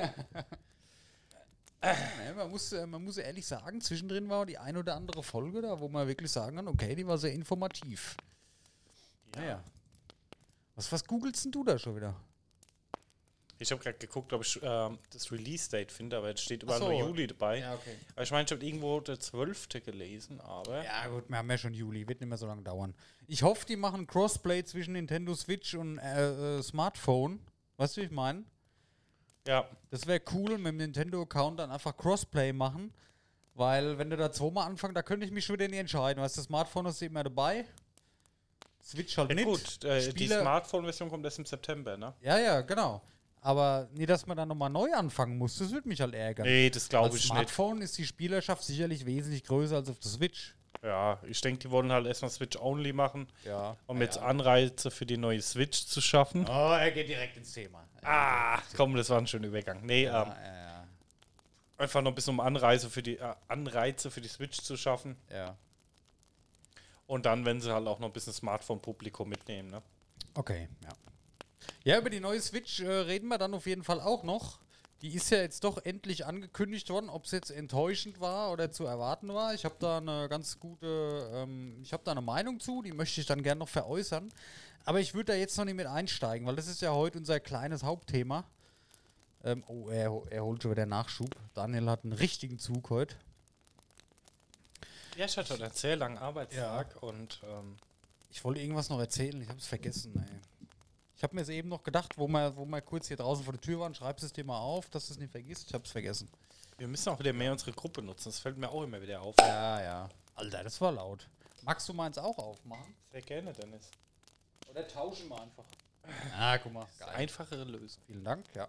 [SPEAKER 2] Ja, man, muss, äh, man muss ehrlich sagen, zwischendrin war die ein oder andere Folge da, wo man wirklich sagen kann, okay, die war sehr informativ. Naja. Was, was googelst denn du da schon wieder?
[SPEAKER 3] Ich habe gerade geguckt, ob ich ähm, das Release-Date finde, aber jetzt steht überall
[SPEAKER 2] Ach so.
[SPEAKER 3] nur Juli dabei.
[SPEAKER 2] Ja, okay.
[SPEAKER 3] Aber ich meine, ich habe irgendwo der zwölfte gelesen, aber.
[SPEAKER 2] Ja gut, wir haben ja schon Juli, wird nicht mehr so lange dauern. Ich hoffe, die machen Crossplay zwischen Nintendo Switch und äh, äh, Smartphone. Weißt du, wie ich meine?
[SPEAKER 3] Ja.
[SPEAKER 2] Das wäre cool, mit dem Nintendo-Account dann einfach Crossplay machen, weil wenn du da zweimal anfängst, da könnte ich mich schon wieder nicht entscheiden. Weißt du, das Smartphone ist immer dabei, Switch halt
[SPEAKER 3] Ja,
[SPEAKER 2] nicht.
[SPEAKER 3] gut, äh, die
[SPEAKER 2] Spiele-
[SPEAKER 3] Smartphone-Version kommt erst im September, ne?
[SPEAKER 2] Ja, ja, genau. Aber nie, dass man dann nochmal neu anfangen muss, das würde mich halt ärgern.
[SPEAKER 3] Nee, das glaube
[SPEAKER 2] Als
[SPEAKER 3] ich nicht.
[SPEAKER 2] Smartphone ist die Spielerschaft sicherlich wesentlich größer als auf der Switch.
[SPEAKER 3] Ja, ich denke, die wollen halt erstmal Switch-only machen,
[SPEAKER 2] Ja.
[SPEAKER 3] um jetzt Anreize für die neue Switch zu schaffen.
[SPEAKER 2] Oh, er geht direkt ins Thema.
[SPEAKER 3] Ah, komm, das war ein schöner Übergang. Nee,
[SPEAKER 2] Ja,
[SPEAKER 3] ähm,
[SPEAKER 2] ja, ja.
[SPEAKER 3] einfach noch ein bisschen um Anreize für die, äh, Anreize für die Switch zu schaffen.
[SPEAKER 2] ja.
[SPEAKER 3] Und dann, wenn sie halt auch noch ein bisschen Smartphone-Publikum mitnehmen, ne?
[SPEAKER 2] Okay, ja. Ja, über die neue Switch äh, reden wir dann auf jeden Fall auch noch. Die ist ja jetzt doch endlich angekündigt worden, ob es jetzt enttäuschend war oder zu erwarten war. Ich habe da eine ganz gute, ähm, ich habe da eine Meinung zu, die möchte ich dann gerne noch veräußern. Aber ich würde da jetzt noch nicht mit einsteigen, weil das ist ja heute unser kleines Hauptthema. Ähm, oh, er, er holt schon wieder Nachschub. Daniel hat einen richtigen Zug heute.
[SPEAKER 3] Ja, ich hatte heute einen sehr langen Arbeitstag und ähm,
[SPEAKER 2] Ich wollte irgendwas noch erzählen, ich habe es vergessen. Ey. Ich habe mir es eben noch gedacht, wo wir, wo wir kurz hier draußen vor der Tür waren, schreibst es dir mal auf, dass du es nicht vergisst. Ich habe es vergessen.
[SPEAKER 3] wir müssen auch wieder mehr unsere Gruppe nutzen. Das fällt mir auch immer wieder auf.
[SPEAKER 2] Ja, ja. Alter, das war laut. Magst du meins auch aufmachen?
[SPEAKER 3] Sehr gerne, Dennis.
[SPEAKER 2] Oder tauschen wir einfach. Ah, guck mal. Geil.
[SPEAKER 3] Einfachere Lösung.
[SPEAKER 2] Vielen Dank, ja.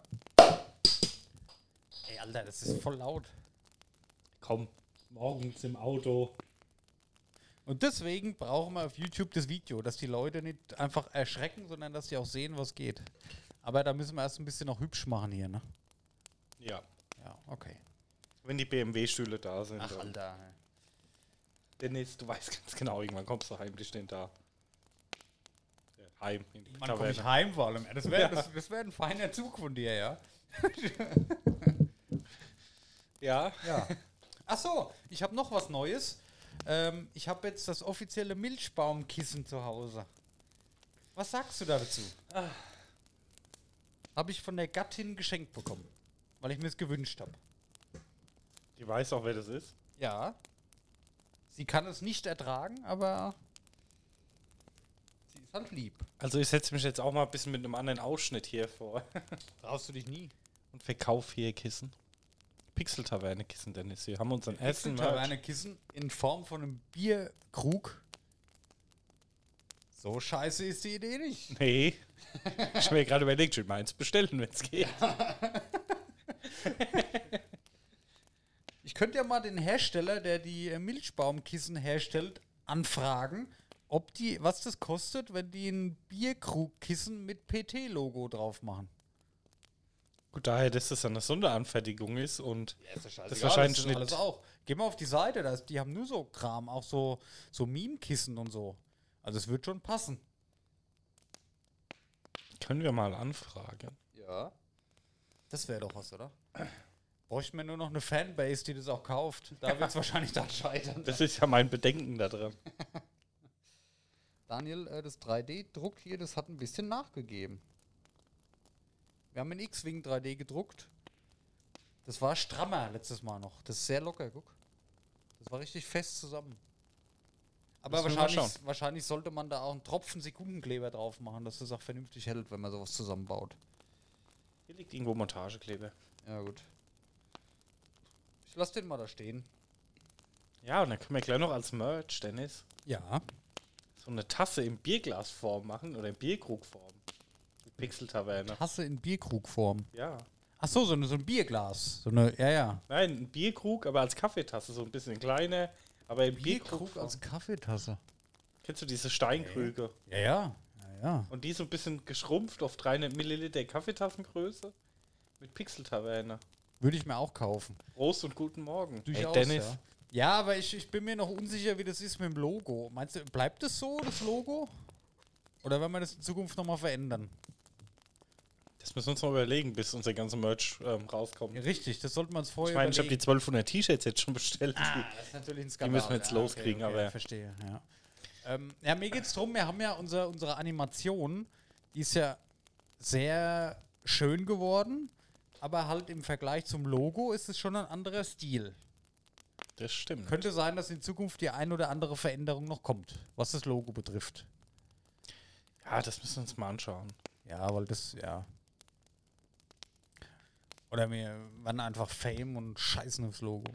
[SPEAKER 2] Ey, Alter, das ist voll laut.
[SPEAKER 3] Komm, morgens im Auto.
[SPEAKER 2] Und deswegen brauchen wir auf YouTube das Video, dass die Leute nicht einfach erschrecken, sondern dass sie auch sehen, was geht. Aber da müssen wir erst ein bisschen noch hübsch machen hier, ne?
[SPEAKER 3] Ja.
[SPEAKER 2] Ja, okay.
[SPEAKER 3] Wenn die B M W-Stühle da sind.
[SPEAKER 2] Ach,
[SPEAKER 3] dann-
[SPEAKER 2] Alter.
[SPEAKER 3] Dennis, du weißt ganz genau, irgendwann kommst du heimlich denn da. Ja, heim. In die
[SPEAKER 2] Wann komme
[SPEAKER 3] Taverne.
[SPEAKER 2] ich heim vor allem? Das wäre das, das wär ein feiner Zug von dir, ja?
[SPEAKER 3] Ja.
[SPEAKER 2] Ja. Ach so, ich habe noch was Neues. Ähm, ich habe jetzt das offizielle Milchbaumkissen zu Hause. Was sagst du da dazu? Habe ich von der Gattin geschenkt bekommen, weil ich mir es gewünscht habe.
[SPEAKER 3] Die weiß auch, wer das ist.
[SPEAKER 2] Ja. Sie kann es nicht ertragen, aber sie ist halt lieb.
[SPEAKER 3] Also ich setze mich jetzt auch mal ein bisschen mit einem anderen Ausschnitt hier vor.
[SPEAKER 2] Traust du dich nie?
[SPEAKER 3] Und verkauf hier Kissen. Pixel-Taverne Kissen, Dennis. Wir haben unseren ersten Merch.
[SPEAKER 2] Taverne Kissen in Form von einem Bierkrug. So scheiße ist die Idee nicht.
[SPEAKER 3] Nee. Ich habe mir gerade überlegt, ich will mal eins bestellen, wenn es geht.
[SPEAKER 2] Ich könnte ja mal den Hersteller, der die äh, Milchbaumkissen herstellt, anfragen, ob die, was das kostet, wenn die ein Bierkrugkissen mit P T-Logo drauf machen.
[SPEAKER 3] Gut, daher, dass das eine Sonderanfertigung ist und
[SPEAKER 2] Ja, ist ja
[SPEAKER 3] das wahrscheinlich
[SPEAKER 2] das ist
[SPEAKER 3] nicht.
[SPEAKER 2] alles auch. Geh mal auf die Seite, da ist, die haben nur so Kram, auch so, so Meme-Kissen und so. Also es wird schon passen.
[SPEAKER 3] Können wir mal anfragen.
[SPEAKER 2] Ja. Das wäre doch was, oder? Bräuchten wir nur noch eine Fanbase, die das auch kauft. Da wird es wahrscheinlich dann scheitern.
[SPEAKER 3] Das ist ja mein Bedenken da dran.
[SPEAKER 2] Daniel, äh, das drei D-Druck hier, das hat ein bisschen nachgegeben. Wir haben in X-Wing drei D gedruckt. Das war strammer letztes Mal noch. Das ist sehr locker, guck. Das war richtig fest zusammen. Aber
[SPEAKER 3] Müssen wir mal
[SPEAKER 2] wahrscheinlich, wahrscheinlich sollte man da auch einen Tropfen Sekundenkleber drauf machen, dass das auch vernünftig hält, wenn man sowas zusammenbaut.
[SPEAKER 3] Hier liegt irgendwo Montagekleber.
[SPEAKER 2] Ja, gut. Ich lass den mal da stehen.
[SPEAKER 3] Ja, und dann können wir gleich noch als Merch, Dennis,
[SPEAKER 2] Ja.
[SPEAKER 3] so eine Tasse in Bierglasform machen oder in Bierkrugform. Die Pixel-Taverne.
[SPEAKER 2] Tasse in Bierkrugform.
[SPEAKER 3] Ja.
[SPEAKER 2] Ach so, so, eine, so ein Bierglas. So eine, ja, ja.
[SPEAKER 3] Nein, ein Bierkrug, aber als Kaffeetasse, so ein bisschen kleiner. Aber im
[SPEAKER 2] Bierkrug
[SPEAKER 3] Bierkrug.
[SPEAKER 2] als Kaffeetasse.
[SPEAKER 3] Kennst du diese Steinkrüge?
[SPEAKER 2] Ja, ja. Ja, ja.
[SPEAKER 3] Und die so ein bisschen geschrumpft auf dreihundert Milliliter Kaffeetassengröße mit Pixel-Taverne.
[SPEAKER 2] Würde ich mir auch kaufen.
[SPEAKER 3] Prost und guten Morgen.
[SPEAKER 2] Durchaus,
[SPEAKER 3] Hey, Dennis,
[SPEAKER 2] Ja, ja aber ich, ich bin mir noch unsicher, wie das ist mit dem Logo. Meinst du, bleibt es so, das Logo? Oder werden wir das in Zukunft nochmal verändern?
[SPEAKER 3] das müssen wir uns noch überlegen, bis unser ganzer Merch ähm, rauskommt.
[SPEAKER 2] Ja, richtig, das sollten wir uns vorher
[SPEAKER 3] Ich meine, ich habe die
[SPEAKER 2] überlegen.
[SPEAKER 3] zwölfhundert T-Shirts jetzt schon bestellt.
[SPEAKER 2] Ah, das ist natürlich ein
[SPEAKER 3] Die
[SPEAKER 2] Skandal.
[SPEAKER 3] müssen wir jetzt loskriegen,
[SPEAKER 2] okay, okay,
[SPEAKER 3] aber-
[SPEAKER 2] verstehe, ja. Ähm, ja, mir geht's drum, wir haben ja unser, unsere Animation, die ist ja sehr schön geworden, aber halt im Vergleich zum Logo ist es schon ein anderer Stil.
[SPEAKER 3] Das stimmt.
[SPEAKER 2] Könnte sein, dass in Zukunft die ein oder andere Veränderung noch kommt, was das Logo betrifft.
[SPEAKER 3] Ja, das müssen wir uns mal anschauen.
[SPEAKER 2] Ja, weil das, ja. Oder wir werden einfach Fame und scheißen aufs Logo.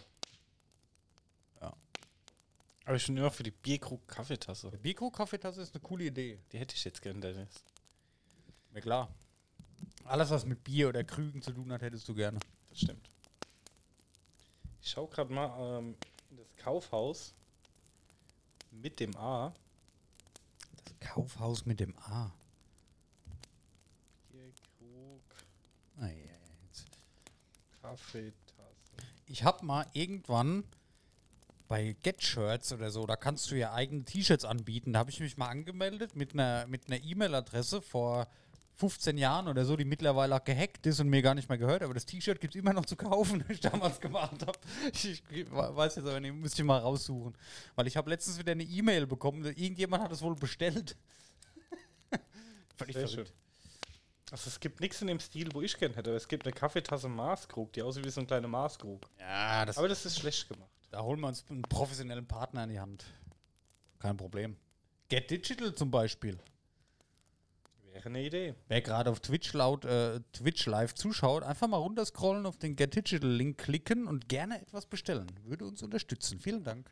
[SPEAKER 3] Aber ich bin immer für die Bierkrug-Kaffeetasse.
[SPEAKER 2] Biko-Kaffeetasse ist eine coole Idee.
[SPEAKER 3] Die hätte ich jetzt gerne, Dennis.
[SPEAKER 2] Ja, klar. Alles, was mit Bier oder Krügen zu tun hat, hättest du gerne.
[SPEAKER 3] Das stimmt. Ich schau gerade mal ähm, in das Kaufhaus mit dem A.
[SPEAKER 2] Das Kaufhaus mit dem A.
[SPEAKER 3] Bier, Krug,
[SPEAKER 2] Ah, ja, ja, jetzt.
[SPEAKER 3] Kaffeetasse.
[SPEAKER 2] Ich habe mal irgendwann bei Get-Shirts oder so, da kannst du ja eigene T-Shirts anbieten. Da habe ich mich mal angemeldet mit einer mit einer E-Mail-Adresse vor fünfzehn Jahren oder so, die mittlerweile auch gehackt ist und mir gar nicht mehr gehört. Aber das T-Shirt gibt es immer noch zu kaufen, das ich damals gemacht habe. Ich, ich weiß jetzt aber nicht, müsste ich mal raussuchen. Weil ich habe letztens wieder eine E-Mail bekommen, irgendjemand hat es wohl bestellt. Völlig
[SPEAKER 3] Sehr
[SPEAKER 2] verrückt.
[SPEAKER 3] schön. Also es gibt nichts in dem Stil, wo ich gern hätte. Aber es gibt eine Kaffeetasse Maßkrug, die aussieht wie so ein kleiner Maßkrug.
[SPEAKER 2] Ja, das,
[SPEAKER 3] Aber das ist schlecht gemacht.
[SPEAKER 2] da holen wir uns einen professionellen Partner in die Hand. Kein Problem. Get Digital zum Beispiel.
[SPEAKER 3] Wäre eine Idee.
[SPEAKER 2] Wer gerade auf Twitch laut äh, Twitch live zuschaut, einfach mal runterscrollen, auf den Get Digital Link klicken und gerne etwas bestellen. Würde uns unterstützen. Vielen Dank.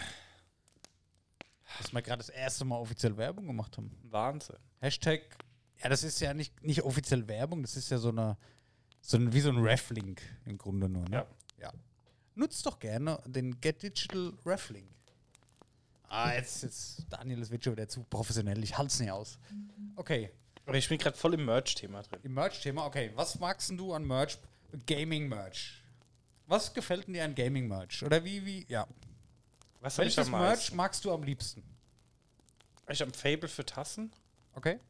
[SPEAKER 2] Dass wir gerade das erste Mal offiziell Werbung gemacht haben.
[SPEAKER 3] Wahnsinn.
[SPEAKER 2] Hashtag, ja, das ist ja nicht, nicht offiziell Werbung, das ist ja so eine, so ein, wie so ein Ref-Link im Grunde nur. Ne?
[SPEAKER 3] Ja.
[SPEAKER 2] ja. Nutzt doch gerne den Get Digital Ref-Link. Ah, jetzt, jetzt, Daniel, das wird schon wieder zu professionell. Ich halte es nicht aus. Okay.
[SPEAKER 3] Aber ich bin gerade voll im Merch-Thema drin.
[SPEAKER 2] Im Merch-Thema, okay. Was magst denn du an Merch? Gaming-Merch. Was gefällt denn dir an Gaming-Merch? Oder wie, wie, ja.
[SPEAKER 3] Was habe ich
[SPEAKER 2] Welches
[SPEAKER 3] am
[SPEAKER 2] Merch
[SPEAKER 3] meisten?
[SPEAKER 2] magst du am liebsten?
[SPEAKER 3] Ich habe ein Fable für Tassen.
[SPEAKER 2] Okay.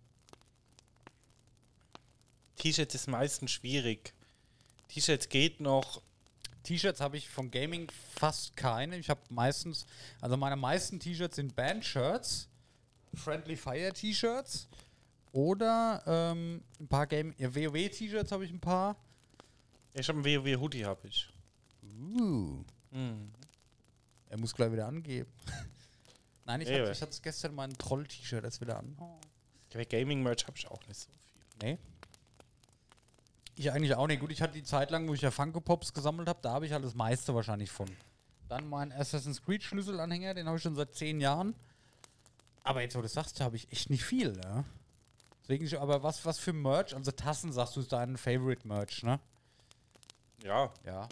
[SPEAKER 3] T-Shirts ist meistens schwierig. T-Shirts geht noch.
[SPEAKER 2] T-Shirts habe ich von Gaming fast keine. Ich habe meistens, also meine meisten T-Shirts sind Band-Shirts, Friendly Fire T-Shirts oder ähm, ein paar Game, ja, WoW-T-Shirts habe ich ein paar.
[SPEAKER 3] Ich habe ein WoW-Hoodie, habe ich.
[SPEAKER 2] Uh.
[SPEAKER 3] Hm.
[SPEAKER 2] Er muss gleich wieder angeben. Nein, ich
[SPEAKER 3] Nee,
[SPEAKER 2] hatte ich hatte gestern mein Troll-T-Shirt jetzt wieder an. Oh.
[SPEAKER 3] Gaming-Merch habe ich auch nicht so viel.
[SPEAKER 2] Nee. Ich eigentlich auch nicht. Gut, ich hatte die Zeit lang, wo ich ja Funko Pops gesammelt habe, da habe ich halt das meiste wahrscheinlich von. Dann mein Assassin's Creed Schlüsselanhänger, den habe ich schon seit zehn Jahren. Aber jetzt, wo du das sagst, habe ich echt nicht viel, ja. Deswegen, ich- aber was, was für Merch? Also Tassen, sagst du, ist dein Favorite Merch, ne?
[SPEAKER 3] Ja,
[SPEAKER 2] Ja.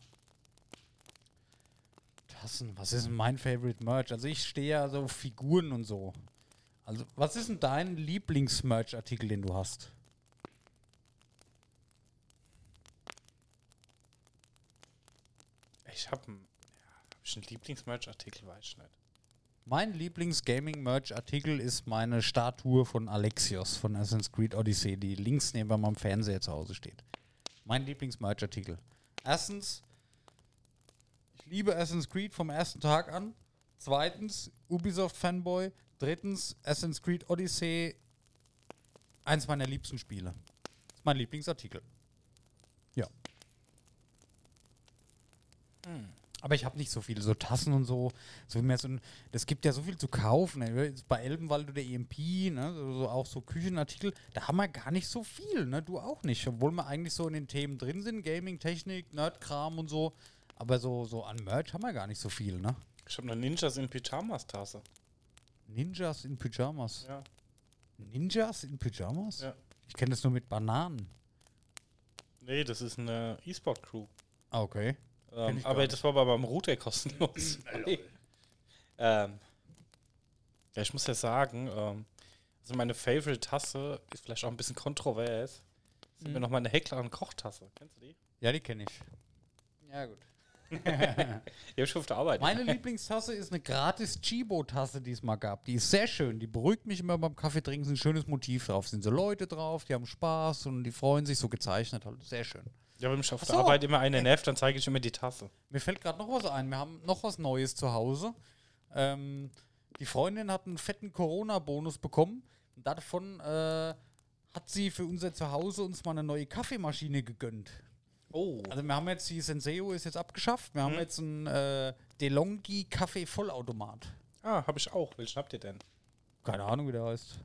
[SPEAKER 2] Tassen, was ist denn mein Favorite Merch? Also ich stehe ja so auf Figuren und so. Also, was ist denn dein Lieblings-Merch-Artikel, den du hast?
[SPEAKER 3] ich habe einen, ja, hab ich einen Lieblings-Merch-Artikel, weiß ich nicht.
[SPEAKER 2] Mein Lieblings-Gaming-Merch-Artikel ist meine Statue von Alexios von Assassin's Creed Odyssey, die links neben meinem Fernseher zu Hause steht. Mein Lieblings-Merch-Artikel. Erstens, ich liebe Assassin's Creed vom ersten Tag an. Zweitens, Ubisoft-Fanboy. Drittens, Assassin's Creed Odyssey. Eins meiner liebsten Spiele. Das ist mein Lieblingsartikel. Ja. Aber ich habe nicht so viele, so Tassen und so. so wie mir so ein, das gibt ja so viel zu kaufen. Ne? Bei Elbenwald oder E M P, ne? so, so auch so Küchenartikel, da haben wir gar nicht so viel. Ne? Du auch nicht. Obwohl wir eigentlich so in den Themen drin sind: Gaming, Technik, Nerdkram und so. Aber so, so an Merch haben wir gar nicht so viel. Ne?
[SPEAKER 3] Ich habe eine Ninjas in Pyjamas-Tasse.
[SPEAKER 2] Ninjas in Pyjamas.
[SPEAKER 3] Ja.
[SPEAKER 2] Ninjas in Pyjamas?
[SPEAKER 3] Ja.
[SPEAKER 2] Ich kenne das nur mit Bananen.
[SPEAKER 3] Nee, das ist eine E-Sport-Crew.
[SPEAKER 2] Ah, okay.
[SPEAKER 3] Ähm,
[SPEAKER 2] ich gar
[SPEAKER 3] aber
[SPEAKER 2] nicht.
[SPEAKER 3] das war aber beim Router kostenlos. ähm, ja, ich muss ja sagen, ähm, also meine Favorite-Tasse ist vielleicht auch ein bisschen kontrovers. Das ist mir noch meine Heckler-Kochtasse. Kennst du die?
[SPEAKER 2] Ja, die kenne ich. Ja, gut.
[SPEAKER 3] Die habe ich schon auf der Arbeit.
[SPEAKER 2] Meine Lieblingstasse ist eine gratis Chibo-Tasse, die es mal gab. Die ist sehr schön. Die beruhigt mich immer beim Kaffee trinken. Ist ein schönes Motiv drauf. Sind so Leute drauf, die haben Spaß und die freuen sich, so gezeichnet halt. Sehr schön.
[SPEAKER 3] Ja, wenn mich auf
[SPEAKER 2] Ach
[SPEAKER 3] der
[SPEAKER 2] so.
[SPEAKER 3] Arbeit immer eine nervt, dann zeige ich immer die Tasse.
[SPEAKER 2] Mir fällt gerade noch was ein. Wir haben noch was Neues zu Hause. Ähm, die Freundin hat einen fetten Corona-Bonus bekommen. Und davon äh, hat sie für unser Zuhause uns mal eine neue Kaffeemaschine gegönnt.
[SPEAKER 3] Oh.
[SPEAKER 2] Also wir haben jetzt, die Senseo ist jetzt abgeschafft. Wir haben
[SPEAKER 3] Mhm.
[SPEAKER 2] jetzt einen äh, DeLonghi Kaffee-Vollautomat.
[SPEAKER 3] Ah, habe ich auch. Welchen habt ihr denn?
[SPEAKER 2] Keine Ahnung, wie der heißt.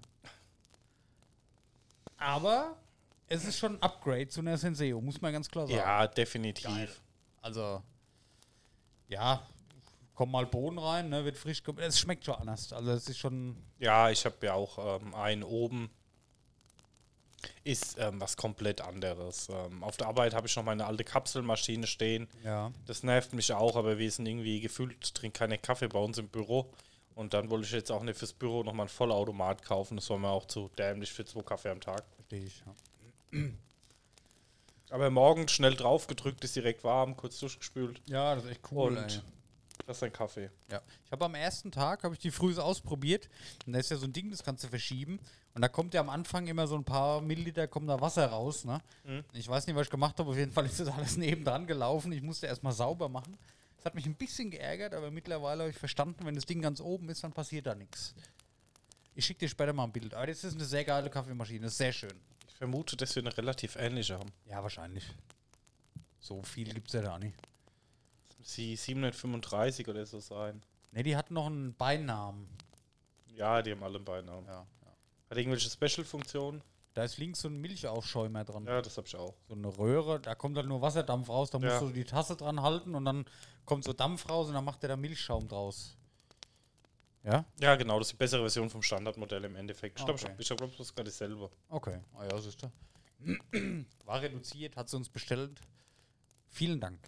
[SPEAKER 2] Aber es ist schon ein Upgrade zu einer Senseo, muss man ganz klar sagen.
[SPEAKER 3] Ja, definitiv.
[SPEAKER 2] Geil. Also, ja, kommen mal Bohnen rein, ne, wird frisch gemacht. Es schmeckt schon anders. Also, es ist schon.
[SPEAKER 3] Ja, ich habe ja auch ähm, einen oben. ist ähm, was komplett anderes. Ähm, auf der Arbeit habe ich noch meine alte Kapselmaschine stehen.
[SPEAKER 2] Ja.
[SPEAKER 3] Das nervt mich auch, aber wir sind irgendwie gefühlt, trinken keinen Kaffee bei uns im Büro. Und dann wollte ich jetzt auch nicht fürs Büro nochmal einen Vollautomat kaufen. Das war mir auch zu dämlich für zwei Kaffee am Tag.
[SPEAKER 2] Verstehe ich, ja.
[SPEAKER 3] Aber morgens schnell drauf gedrückt, ist direkt warm, kurz durchgespült.
[SPEAKER 2] Ja, das ist echt cool,
[SPEAKER 3] Und
[SPEAKER 2] ey.
[SPEAKER 3] das ist ein Kaffee.
[SPEAKER 2] Ja. Ich habe am ersten Tag, habe ich die früh ausprobiert. Und da ist ja so ein Ding, das kannst du verschieben. Und da kommt ja am Anfang immer so ein paar Milliliter, kommt da Wasser raus, ne?
[SPEAKER 3] Mhm.
[SPEAKER 2] Ich weiß nicht, was ich gemacht habe. Auf jeden Fall ist das alles nebendran gelaufen. Ich musste erstmal sauber machen. Das hat mich ein bisschen geärgert, aber mittlerweile habe ich verstanden, wenn das Ding ganz oben ist, dann passiert da nichts. Ich schicke dir später mal ein Bild. Aber das ist eine sehr geile Kaffeemaschine, das ist sehr schön.
[SPEAKER 3] Ich vermute, dass wir eine relativ ähnliche haben.
[SPEAKER 2] Ja, wahrscheinlich. So viel gibt es ja da nicht.
[SPEAKER 3] Sie siebenhundertfünfunddreißig oder so sein.
[SPEAKER 2] Ne, die hatten noch einen Beinamen.
[SPEAKER 3] Ja, die haben alle einen Beinamen.
[SPEAKER 2] Ja, ja.
[SPEAKER 3] Hat irgendwelche Special-Funktionen?
[SPEAKER 2] Da ist links so ein Milchaufschäumer dran.
[SPEAKER 3] Ja, das habe ich auch.
[SPEAKER 2] So eine Röhre, da kommt halt nur Wasserdampf raus, da musst
[SPEAKER 3] Ja.
[SPEAKER 2] du die Tasse dran halten und dann kommt so Dampf raus und dann macht der da Milchschaum draus. Ja?
[SPEAKER 3] Ja, genau, das ist die bessere Version vom Standardmodell im Endeffekt. Ich glaube,
[SPEAKER 2] Okay.
[SPEAKER 3] ich glaube, das ist gerade dasselbe.
[SPEAKER 2] Okay. Ah ja, siehst du. War reduziert, hat sie uns bestellt. Vielen Dank.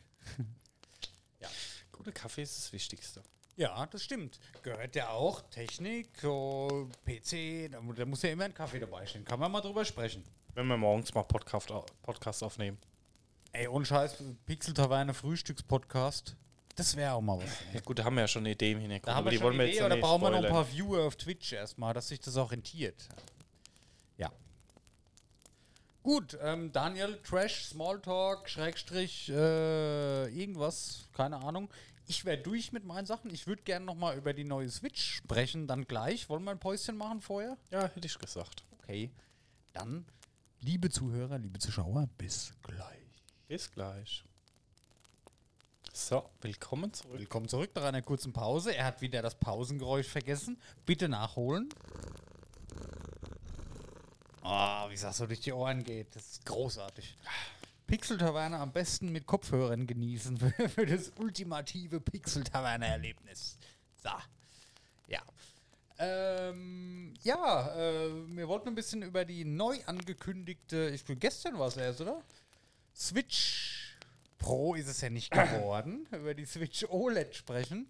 [SPEAKER 3] Guter Kaffee ist das Wichtigste.
[SPEAKER 2] Ja, das stimmt. Gehört ja auch Technik, oh, P C, da, mu- da muss ja immer ein Kaffee dabei stehen. Kann man mal drüber sprechen.
[SPEAKER 3] Wenn wir morgens mal Podcast, au- Podcast aufnehmen.
[SPEAKER 2] Ey, ohne Scheiß, Pixel-Taverne Frühstückspodcast. Das wäre auch mal was.
[SPEAKER 3] Ja gut, da haben wir ja schon eine Idee im Hintergrund.
[SPEAKER 2] Da haben
[SPEAKER 3] aber
[SPEAKER 2] wir
[SPEAKER 3] die
[SPEAKER 2] schon
[SPEAKER 3] wollen
[SPEAKER 2] eine
[SPEAKER 3] wir
[SPEAKER 2] Idee,
[SPEAKER 3] jetzt
[SPEAKER 2] oder
[SPEAKER 3] nicht
[SPEAKER 2] brauchen wir noch ein
[SPEAKER 3] spoilern.
[SPEAKER 2] paar Viewer auf Twitch erstmal, dass sich das auch rentiert. Ja. Gut, ähm, Daniel, Trash, Smalltalk, Schrägstrich, äh, irgendwas, keine Ahnung. Ich wäre durch mit meinen Sachen. Ich würde gerne nochmal über die neue Switch sprechen, dann gleich. Wollen wir ein Päuschen machen vorher?
[SPEAKER 3] Ja, hätte ich gesagt.
[SPEAKER 2] Okay. Dann, liebe Zuhörer, liebe Zuschauer, bis gleich.
[SPEAKER 3] Bis gleich. So, willkommen zurück.
[SPEAKER 2] Willkommen zurück nach einer kurzen Pause. Er hat wieder das Pausengeräusch vergessen. Bitte nachholen. Ah, wie es so durch die Ohren geht. Das ist großartig. Pixel-Taverne am besten mit Kopfhörern genießen für, für das ultimative Pixel-Taverne-Erlebnis. So. Ja. Ähm, ja, äh, wir wollten ein bisschen über die neu angekündigte, ich glaube gestern war es erst, oder? Switch Pro ist es ja nicht geworden, über die Switch O L E D sprechen.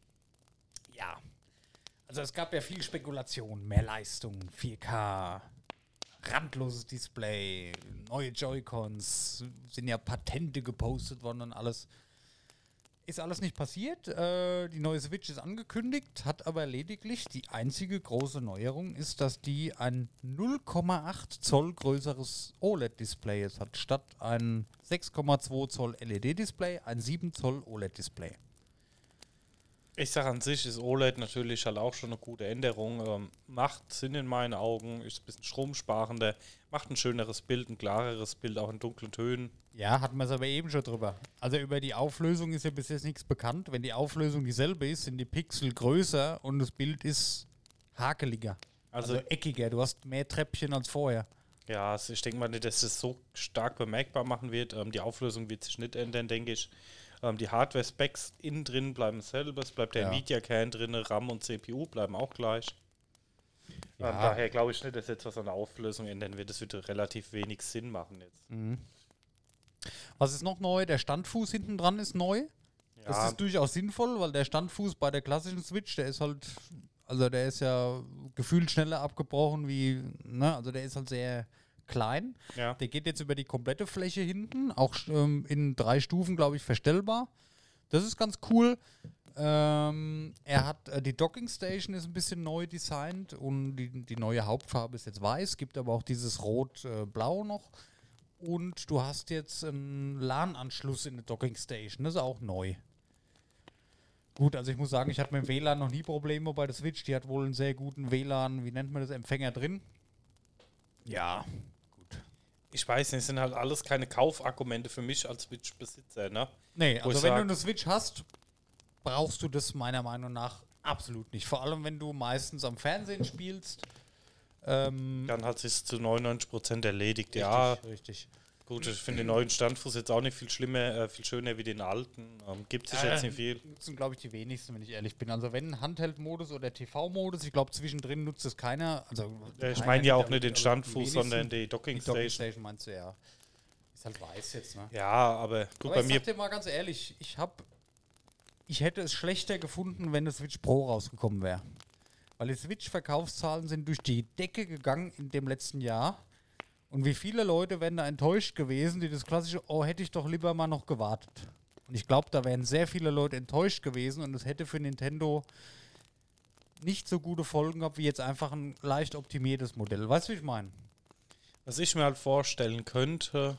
[SPEAKER 2] Ja. Also es gab ja viel Spekulation, mehr Leistung, vier K, randloses Display, neue Joy-Cons, sind ja Patente gepostet worden und alles. Ist alles nicht passiert. Äh, die neue Switch ist angekündigt, hat aber lediglich die einzige große Neuerung ist, dass die ein null Komma acht Zoll größeres O L E D-Display ist, hat statt ein sechs Komma zwei Zoll L E D-Display ein sieben Zoll O L E D-Display.
[SPEAKER 3] Ich sage an sich ist O L E D natürlich halt auch schon eine gute Änderung. Ähm, macht Sinn in meinen Augen, ist ein bisschen stromsparender, macht ein schöneres Bild, ein klareres Bild, auch in dunklen Tönen.
[SPEAKER 2] Ja, hatten wir es aber eben schon drüber. Also über die Auflösung ist ja bis jetzt nichts bekannt. Wenn die Auflösung dieselbe ist, sind die Pixel größer und das Bild ist hakeliger. Also,
[SPEAKER 3] Also,
[SPEAKER 2] eckiger. Du hast mehr Treppchen als vorher.
[SPEAKER 3] ja, also ich denke mal nicht, dass es so stark bemerkbar machen wird. Ähm, die Auflösung wird sich nicht ändern, denke ich. Ähm, die Hardware-Specs innen drin bleiben selber. Es bleibt der
[SPEAKER 2] Ja.
[SPEAKER 3] Nvidia-Kern drin, RAM und C P U bleiben auch gleich.
[SPEAKER 2] Ja.
[SPEAKER 3] Ähm, daher glaube ich nicht, dass jetzt was an der Auflösung ändern wird. Das wird relativ wenig Sinn machen jetzt.
[SPEAKER 2] Was ist noch neu? Der Standfuß hinten dran ist neu. Das
[SPEAKER 3] Ja,
[SPEAKER 2] ist durchaus sinnvoll, weil der Standfuß bei der klassischen Switch, der ist halt, also der ist ja gefühlt schneller abgebrochen wie, ne, also der ist halt sehr klein.
[SPEAKER 3] ja.
[SPEAKER 2] Der geht jetzt über die komplette Fläche hinten, auch ähm, in drei Stufen, glaube ich, verstellbar. Das ist ganz cool. Ähm, er hat, äh, die Docking Station ist ein bisschen neu designt und die, die neue Hauptfarbe ist jetzt weiß, gibt aber auch dieses Rot-Blau noch. Und du hast jetzt einen LAN-Anschluss in der Docking Station, das ist auch neu. Gut, also ich muss sagen, ich hatte mit dem W L A N noch nie Probleme bei der Switch. Die hat wohl einen sehr guten W L A N, wie nennt man das, Empfänger drin. Ja, gut.
[SPEAKER 3] Ich weiß nicht, es sind halt alles keine Kaufargumente für mich als Switch-Besitzer, ne?
[SPEAKER 2] Nee,
[SPEAKER 3] Wo
[SPEAKER 2] also
[SPEAKER 3] ich
[SPEAKER 2] wenn
[SPEAKER 3] sag-
[SPEAKER 2] du eine Switch hast, brauchst du das meiner Meinung nach absolut nicht. Vor allem, wenn du meistens am Fernsehen spielst. Ähm,
[SPEAKER 3] Dann hat sich zu neunundneunzig Prozent erledigt. Ja,
[SPEAKER 2] richtig.
[SPEAKER 3] Gut, ich finde den neuen Standfuß jetzt auch nicht viel schlimmer, äh, viel schöner wie den alten. Ähm, gibt sich
[SPEAKER 2] Ja,
[SPEAKER 3] jetzt nicht viel.
[SPEAKER 2] Nutzen, glaube ich, die wenigsten, wenn ich ehrlich bin. Also wenn Handheld-Modus oder T V-Modus, ich glaube, zwischendrin nutzt es keiner. Also
[SPEAKER 3] Ja, ich
[SPEAKER 2] keiner
[SPEAKER 3] meine ja auch
[SPEAKER 2] aber-
[SPEAKER 3] nicht den
[SPEAKER 2] aber die
[SPEAKER 3] Standfuß,
[SPEAKER 2] wenigsten.
[SPEAKER 3] sondern die Docking
[SPEAKER 2] Die Docking
[SPEAKER 3] Station.
[SPEAKER 2] Station meinst du, ja. Ist halt weiß jetzt, ne?
[SPEAKER 3] Ja, aber gut,
[SPEAKER 2] Aber
[SPEAKER 3] bei
[SPEAKER 2] ich
[SPEAKER 3] mir.
[SPEAKER 2] sag dir mal ganz ehrlich, ich hab, ich hätte es schlechter gefunden, wenn das Switch Pro rausgekommen wäre. Weil die Switch-Verkaufszahlen sind durch die Decke gegangen in dem letzten Jahr. Und wie viele Leute wären da enttäuscht gewesen, die das klassische, oh, hätte ich doch lieber mal noch gewartet. Und ich glaube, da wären sehr viele Leute enttäuscht gewesen und es hätte für Nintendo nicht so gute Folgen gehabt, wie jetzt einfach ein leicht optimiertes Modell. Weißt du, wie ich meine?
[SPEAKER 3] Was ich mir halt vorstellen könnte,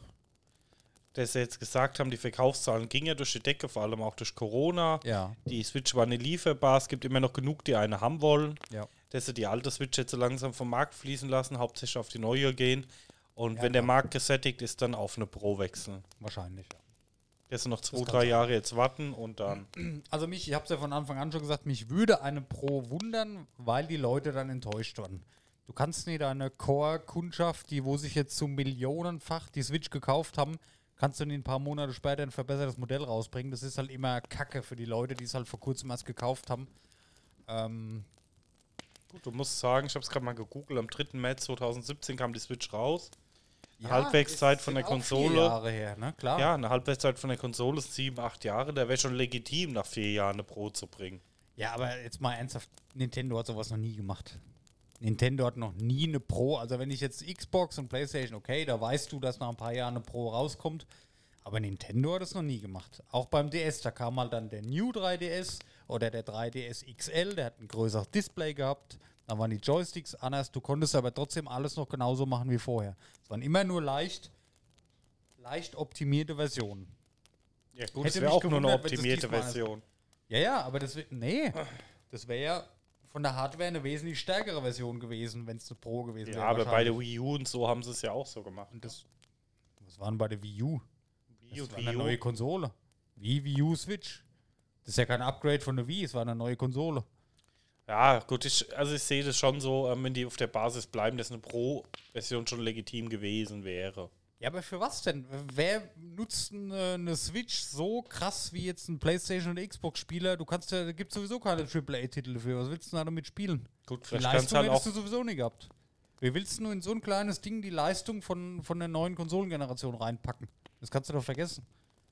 [SPEAKER 3] dass sie jetzt gesagt haben, die Verkaufszahlen gingen ja durch die Decke, vor allem auch durch Corona.
[SPEAKER 2] Ja.
[SPEAKER 3] Die Switch war nicht lieferbar, es gibt immer noch genug, die eine haben wollen.
[SPEAKER 2] Ja.
[SPEAKER 3] Dass sie die alte Switch jetzt so langsam vom Markt fließen lassen, hauptsächlich auf die neue gehen. Und
[SPEAKER 2] Ja,
[SPEAKER 3] wenn der
[SPEAKER 2] klar.
[SPEAKER 3] Markt gesättigt ist, dann auf eine Pro wechseln.
[SPEAKER 2] Wahrscheinlich, ja.
[SPEAKER 3] Dass sie noch zwei,
[SPEAKER 2] Das kann
[SPEAKER 3] drei
[SPEAKER 2] sein.
[SPEAKER 3] Jahre jetzt warten und dann.
[SPEAKER 2] Also mich, ich habe es ja von Anfang an schon gesagt, mich würde eine Pro wundern, weil die Leute dann enttäuscht waren. Du kannst nicht eine Core-Kundschaft, die wo sich jetzt so millionenfach die Switch gekauft haben, kannst du nicht ein paar Monate später ein verbessertes Modell rausbringen. Das ist halt immer Kacke für die Leute, die es halt vor kurzem erst gekauft haben. Ähm,
[SPEAKER 3] Gut, du musst sagen, ich habe es gerade mal gegoogelt, am dritten März zweitausendsiebzehn kam die Switch raus.
[SPEAKER 2] ja,
[SPEAKER 3] Halbwertszeit
[SPEAKER 2] es
[SPEAKER 3] von
[SPEAKER 2] sind
[SPEAKER 3] der
[SPEAKER 2] auch
[SPEAKER 3] Konsole.
[SPEAKER 2] Vier Jahre her, ne? Klar.
[SPEAKER 3] Ja, eine Halbwertszeit von der Konsole ist sieben, acht Jahre. Da wäre schon legitim, nach vier Jahren eine Pro zu bringen.
[SPEAKER 2] Ja, aber jetzt mal ernsthaft, Nintendo hat sowas noch nie gemacht. Nintendo hat noch nie eine Pro, also wenn ich jetzt Xbox und PlayStation, okay, da weißt du, dass nach ein paar Jahren eine Pro rauskommt, aber Nintendo hat es noch nie gemacht. Auch beim D S, da kam mal dann der New drei D S oder der drei D S X L, der hat ein größeres Display gehabt, da waren die Joysticks anders, du konntest aber trotzdem alles noch genauso machen wie vorher. Es waren immer nur leicht, leicht optimierte Versionen.
[SPEAKER 3] Ja gut,
[SPEAKER 2] Hätte
[SPEAKER 3] das wäre
[SPEAKER 2] mich
[SPEAKER 3] auch nur eine
[SPEAKER 2] gewundert, wenn das
[SPEAKER 3] optimierte
[SPEAKER 2] diesmal anders
[SPEAKER 3] Version.
[SPEAKER 2] Ja, ja, aber das wird, nee, das wäre ja von der Hardware eine wesentlich stärkere Version gewesen, wenn es eine Pro gewesen wäre.
[SPEAKER 3] Ja, aber bei der
[SPEAKER 2] wahrscheinlich.
[SPEAKER 3] Wii U und so haben sie es ja auch so gemacht.
[SPEAKER 2] Und das, was waren bei der Wii U?
[SPEAKER 3] Wii
[SPEAKER 2] Das
[SPEAKER 3] U,
[SPEAKER 2] war
[SPEAKER 3] Wii
[SPEAKER 2] eine
[SPEAKER 3] U.
[SPEAKER 2] neue Konsole. Wie Wii U Switch. Das ist ja kein Upgrade von der Wii, es war eine neue Konsole.
[SPEAKER 3] Ja, gut, ich, also ich sehe das schon so, ähm, wenn die auf der Basis bleiben, dass eine Pro-Version schon legitim gewesen wäre.
[SPEAKER 2] Ja, aber für was denn? Wer nutzt eine, eine Switch so krass wie jetzt ein PlayStation oder Xbox-Spieler? Du kannst ja, da gibt sowieso keine Triple A-Titel dafür. Was willst du denn da damit spielen?
[SPEAKER 3] Gut,
[SPEAKER 2] Die
[SPEAKER 3] vielleicht kannst
[SPEAKER 2] Leistung
[SPEAKER 3] du halt
[SPEAKER 2] hättest
[SPEAKER 3] auch.
[SPEAKER 2] du sowieso nie gehabt. Wie willst du nur in so ein kleines Ding die Leistung von, von der neuen Konsolengeneration reinpacken? Das kannst du doch vergessen.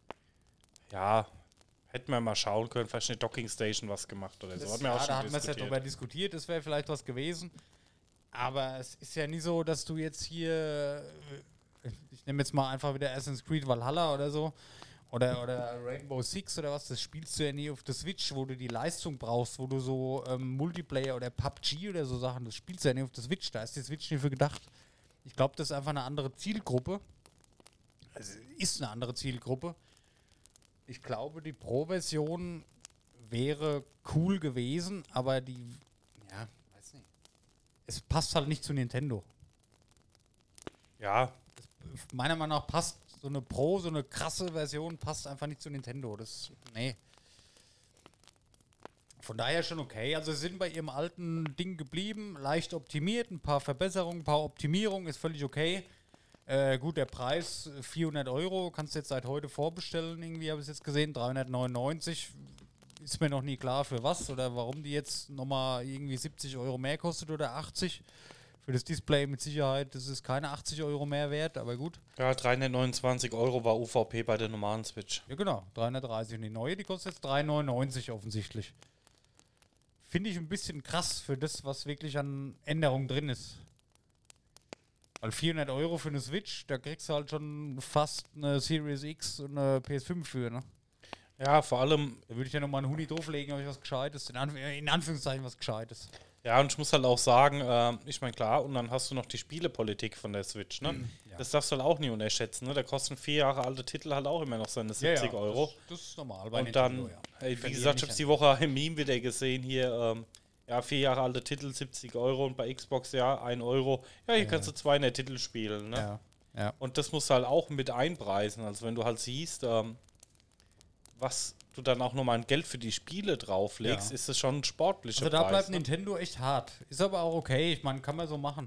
[SPEAKER 3] Ja, hätten wir mal schauen können, vielleicht eine Docking Station was gemacht oder so.
[SPEAKER 2] Das,
[SPEAKER 3] Hat mir
[SPEAKER 2] ja,
[SPEAKER 3] auch
[SPEAKER 2] da
[SPEAKER 3] schon
[SPEAKER 2] hatten wir es ja
[SPEAKER 3] diskutiert.
[SPEAKER 2] drüber diskutiert, das wäre vielleicht was gewesen. Aber es ist ja nie so, dass du jetzt hier, äh, ich nehme jetzt mal einfach wieder Assassin's Creed Valhalla oder so, oder, oder Rainbow Six oder was, das spielst du ja nie auf der Switch, wo du die Leistung brauchst, wo du so ähm, Multiplayer oder P U B G oder so Sachen, das spielst du ja nie auf der Switch, da ist die Switch nicht für gedacht. Ich glaube, das ist einfach eine andere Zielgruppe. Also ist eine andere Zielgruppe. Ich glaube, die Pro-Version wäre cool gewesen, aber die, ja, weiß nicht. Es passt halt nicht zu Nintendo.
[SPEAKER 3] Ja,
[SPEAKER 2] Meiner Meinung nach passt so eine Pro, so eine krasse Version, passt einfach nicht zu Nintendo. Das, nee. Von daher schon okay. Also sie sind bei ihrem alten Ding geblieben, leicht optimiert, ein paar Verbesserungen, ein paar Optimierungen, ist völlig okay. Äh, gut, der Preis vierhundert Euro, kannst du jetzt seit heute vorbestellen, irgendwie habe ich es jetzt gesehen, dreihundertneunundneunzig. Ist mir noch nie klar für was oder warum die jetzt nochmal irgendwie siebzig Euro mehr kostet oder achtzig. Für das Display mit Sicherheit, das ist keine achtzig Euro mehr wert, aber gut.
[SPEAKER 3] ja, dreihundertneunundzwanzig Euro war U V P bei der normalen Switch.
[SPEAKER 2] Ja genau, dreihundertdreißig und die neue, die kostet jetzt drei neunundneunzig offensichtlich. Finde ich ein bisschen krass für das, was wirklich an Änderungen drin ist. Weil vierhundert Euro für eine Switch, da kriegst du halt schon fast eine Series X und eine P S fünf für, ne?
[SPEAKER 3] Ja, vor allem,
[SPEAKER 2] Da würde ich ja nochmal einen Huni drauflegen, ob ich was Gescheites, in, Anf in Anführungszeichen was Gescheites.
[SPEAKER 3] ja, und ich muss halt auch sagen, ähm, ich meine, klar, und dann hast du noch die Spielepolitik von der Switch, ne?
[SPEAKER 2] Ja.
[SPEAKER 3] Das darfst du halt auch nie unterschätzen, ne? Da kosten vier Jahre alte Titel halt auch immer noch seine siebzig Euro.
[SPEAKER 2] Das, das ist normal bei
[SPEAKER 3] Und
[SPEAKER 2] Nintendo,
[SPEAKER 3] dann,
[SPEAKER 2] ja.
[SPEAKER 3] ey, wie
[SPEAKER 2] Verlieren
[SPEAKER 3] gesagt, ich
[SPEAKER 2] nicht
[SPEAKER 3] habe
[SPEAKER 2] an.
[SPEAKER 3] die Woche im Meme wieder gesehen hier, ähm, ja, vier Jahre alte Titel, siebzig Euro und bei Xbox, ja, ein Euro. Ja, hier
[SPEAKER 2] Ja.
[SPEAKER 3] kannst du zweihundert Titel spielen, ne?
[SPEAKER 2] Ja, ja.
[SPEAKER 3] Und das musst du halt auch mit einpreisen. Also wenn du halt siehst, ähm, was du dann auch nochmal an Geld für die Spiele drauflegst,
[SPEAKER 2] Ja.
[SPEAKER 3] ist das schon ein sportlicher
[SPEAKER 2] Also da
[SPEAKER 3] Preis.
[SPEAKER 2] bleibt
[SPEAKER 3] ne?
[SPEAKER 2] Nintendo echt hart. Ist aber auch okay. Ich meine, kann man so machen. Ich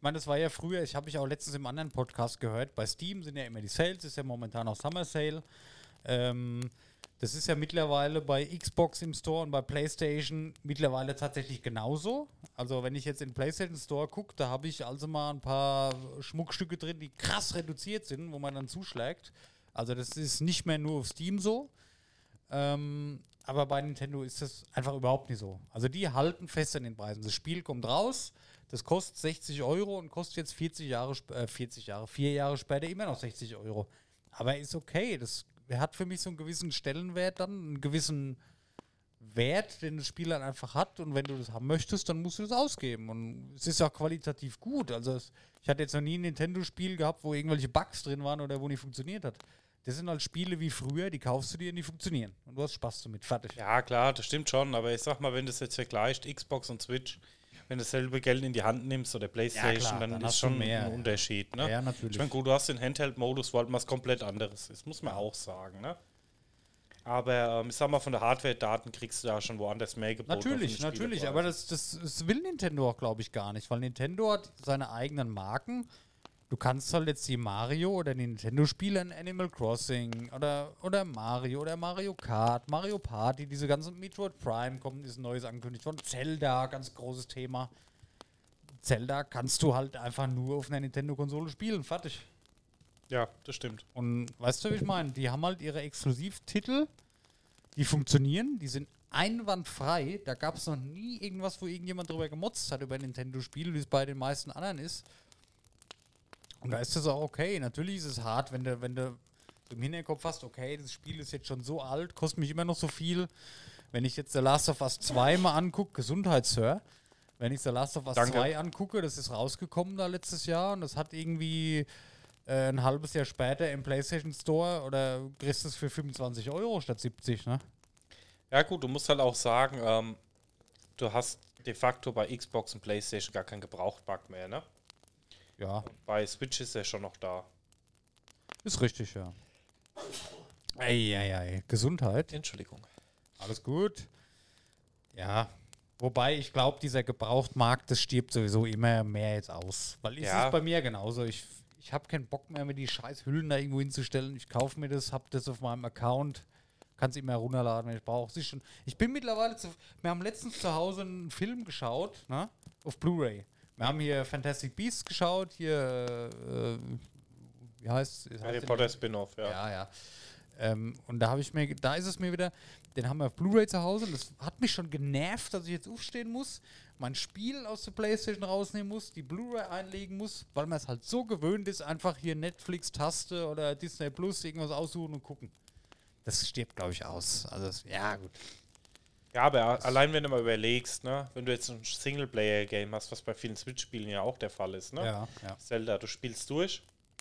[SPEAKER 2] meine, das war ja früher, ich habe ich auch letztens im anderen Podcast gehört, bei Steam sind ja immer die Sales, ist ja momentan auch Summer Sale. Ähm, das ist ja mittlerweile bei Xbox im Store und bei PlayStation mittlerweile tatsächlich genauso. Also wenn ich jetzt in den PlayStation Store gucke, da habe ich also mal ein paar Schmuckstücke drin, die krass reduziert sind, wo man dann zuschlägt. Also das ist nicht mehr nur auf Steam so. Ähm, aber bei Nintendo ist das einfach überhaupt nicht so. Also die halten fest an den Preisen. Das Spiel kommt raus, das kostet sechzig Euro und kostet jetzt vierzig Jahre, äh, vierzig Jahre, vier Jahre später immer noch sechzig Euro. Aber ist okay, das hat für mich so einen gewissen Stellenwert dann, einen gewissen Wert, den das Spiel dann einfach hat, und wenn du das haben möchtest, dann musst du das ausgeben, und es ist auch qualitativ gut. Also es, ich hatte jetzt noch nie ein Nintendo-Spiel gehabt, wo irgendwelche Bugs drin waren oder wo nicht funktioniert hat. Das sind halt Spiele wie früher, die kaufst du dir und die funktionieren und du hast Spaß damit, fertig.
[SPEAKER 3] Ja klar, das stimmt schon, aber ich sag mal, wenn du das jetzt vergleichst, Xbox und Switch, wenn du dasselbe Geld in die Hand nimmst oder Playstation,
[SPEAKER 2] Ja, klar,
[SPEAKER 3] dann,
[SPEAKER 2] dann
[SPEAKER 3] ist
[SPEAKER 2] hast
[SPEAKER 3] schon
[SPEAKER 2] du mehr,
[SPEAKER 3] ein
[SPEAKER 2] ja.
[SPEAKER 3] Unterschied. Ne?
[SPEAKER 2] Ja, natürlich.
[SPEAKER 3] Ich meine, gut, du hast den Handheld-Modus, wo halt was komplett anderes ist, muss man auch sagen. Ne? Aber ähm, ich sag mal, von der Hardware-Daten kriegst du da schon woanders mehr geboten.
[SPEAKER 2] Natürlich, natürlich, aber das, das, das will Nintendo auch, glaube ich, gar nicht, weil Nintendo hat seine eigenen Marken. Du kannst halt jetzt die Mario oder die Nintendo-Spiele in Animal Crossing oder, oder Mario oder Mario Kart, Mario Party, diese ganzen Metroid Prime kommt, ist ein neues angekündigt worden. Zelda, ganz großes Thema. Zelda kannst du halt einfach nur auf einer Nintendo-Konsole spielen, fertig.
[SPEAKER 3] Ja, das stimmt.
[SPEAKER 2] Und weißt du, wie ich meine? Die haben halt ihre Exklusivtitel, die funktionieren, die sind einwandfrei. Da gab es noch nie irgendwas, wo irgendjemand drüber gemotzt hat über Nintendo-Spiele, wie es bei den meisten anderen ist. Und da ist das auch okay. Natürlich ist es hart, wenn du, wenn du im Hinterkopf hast, okay, das Spiel ist jetzt schon so alt, kostet mich immer noch so viel. Wenn ich jetzt The Last of Us zwei mal angucke, Gesundheit, Sir. Wenn ich The Last of Us
[SPEAKER 3] Danke.
[SPEAKER 2] zwei angucke, das ist rausgekommen da letztes Jahr und das hat irgendwie äh, ein halbes Jahr später im PlayStation Store oder kriegst du es für fünfundzwanzig Euro statt siebzig, ne?
[SPEAKER 3] Ja gut, du musst halt auch sagen, ähm, du hast de facto bei Xbox und PlayStation gar keinen Gebrauchtmarkt mehr, ne?
[SPEAKER 2] Ja,
[SPEAKER 3] Bei Switch ist er schon noch da.
[SPEAKER 2] ist richtig, ja. Eieiei, Gesundheit.
[SPEAKER 3] Entschuldigung.
[SPEAKER 2] Alles gut. Ja, wobei ich glaube, dieser Gebrauchtmarkt, das stirbt sowieso immer mehr jetzt aus. Weil es
[SPEAKER 3] Ja.
[SPEAKER 2] ist bei mir genauso. Ich, ich habe keinen Bock mehr, mir die scheiß Hüllen da irgendwo hinzustellen. Ich kaufe mir das, habe das auf meinem Account, kann es immer runterladen, wenn ich brauche. Ich bin mittlerweile, zu, wir haben letztens zu Hause einen Film geschaut, ne, auf Blu-ray. Wir haben hier Fantastic Beasts geschaut, hier, äh, wie heißt es?
[SPEAKER 3] Harry Potter Spin-off, ja.
[SPEAKER 2] Ja, ja. Ähm, und da habe ich mir, da ist es mir wieder, den haben wir auf Blu-ray zu Hause und das hat mich schon genervt, dass ich jetzt aufstehen muss, mein Spiel aus der PlayStation rausnehmen muss, die Blu-ray einlegen muss, weil man es halt so gewöhnt ist, einfach hier Netflix-Taste oder Disney Plus irgendwas aussuchen und gucken. Das stirbt, glaube ich, aus. Also, das, ja, gut.
[SPEAKER 3] Ja, aber a- allein wenn du mal überlegst, ne, wenn du jetzt ein Singleplayer-Game hast, was bei vielen Switch-Spielen ja auch der Fall ist, ne?
[SPEAKER 2] Ja, ja.
[SPEAKER 3] Zelda, du spielst durch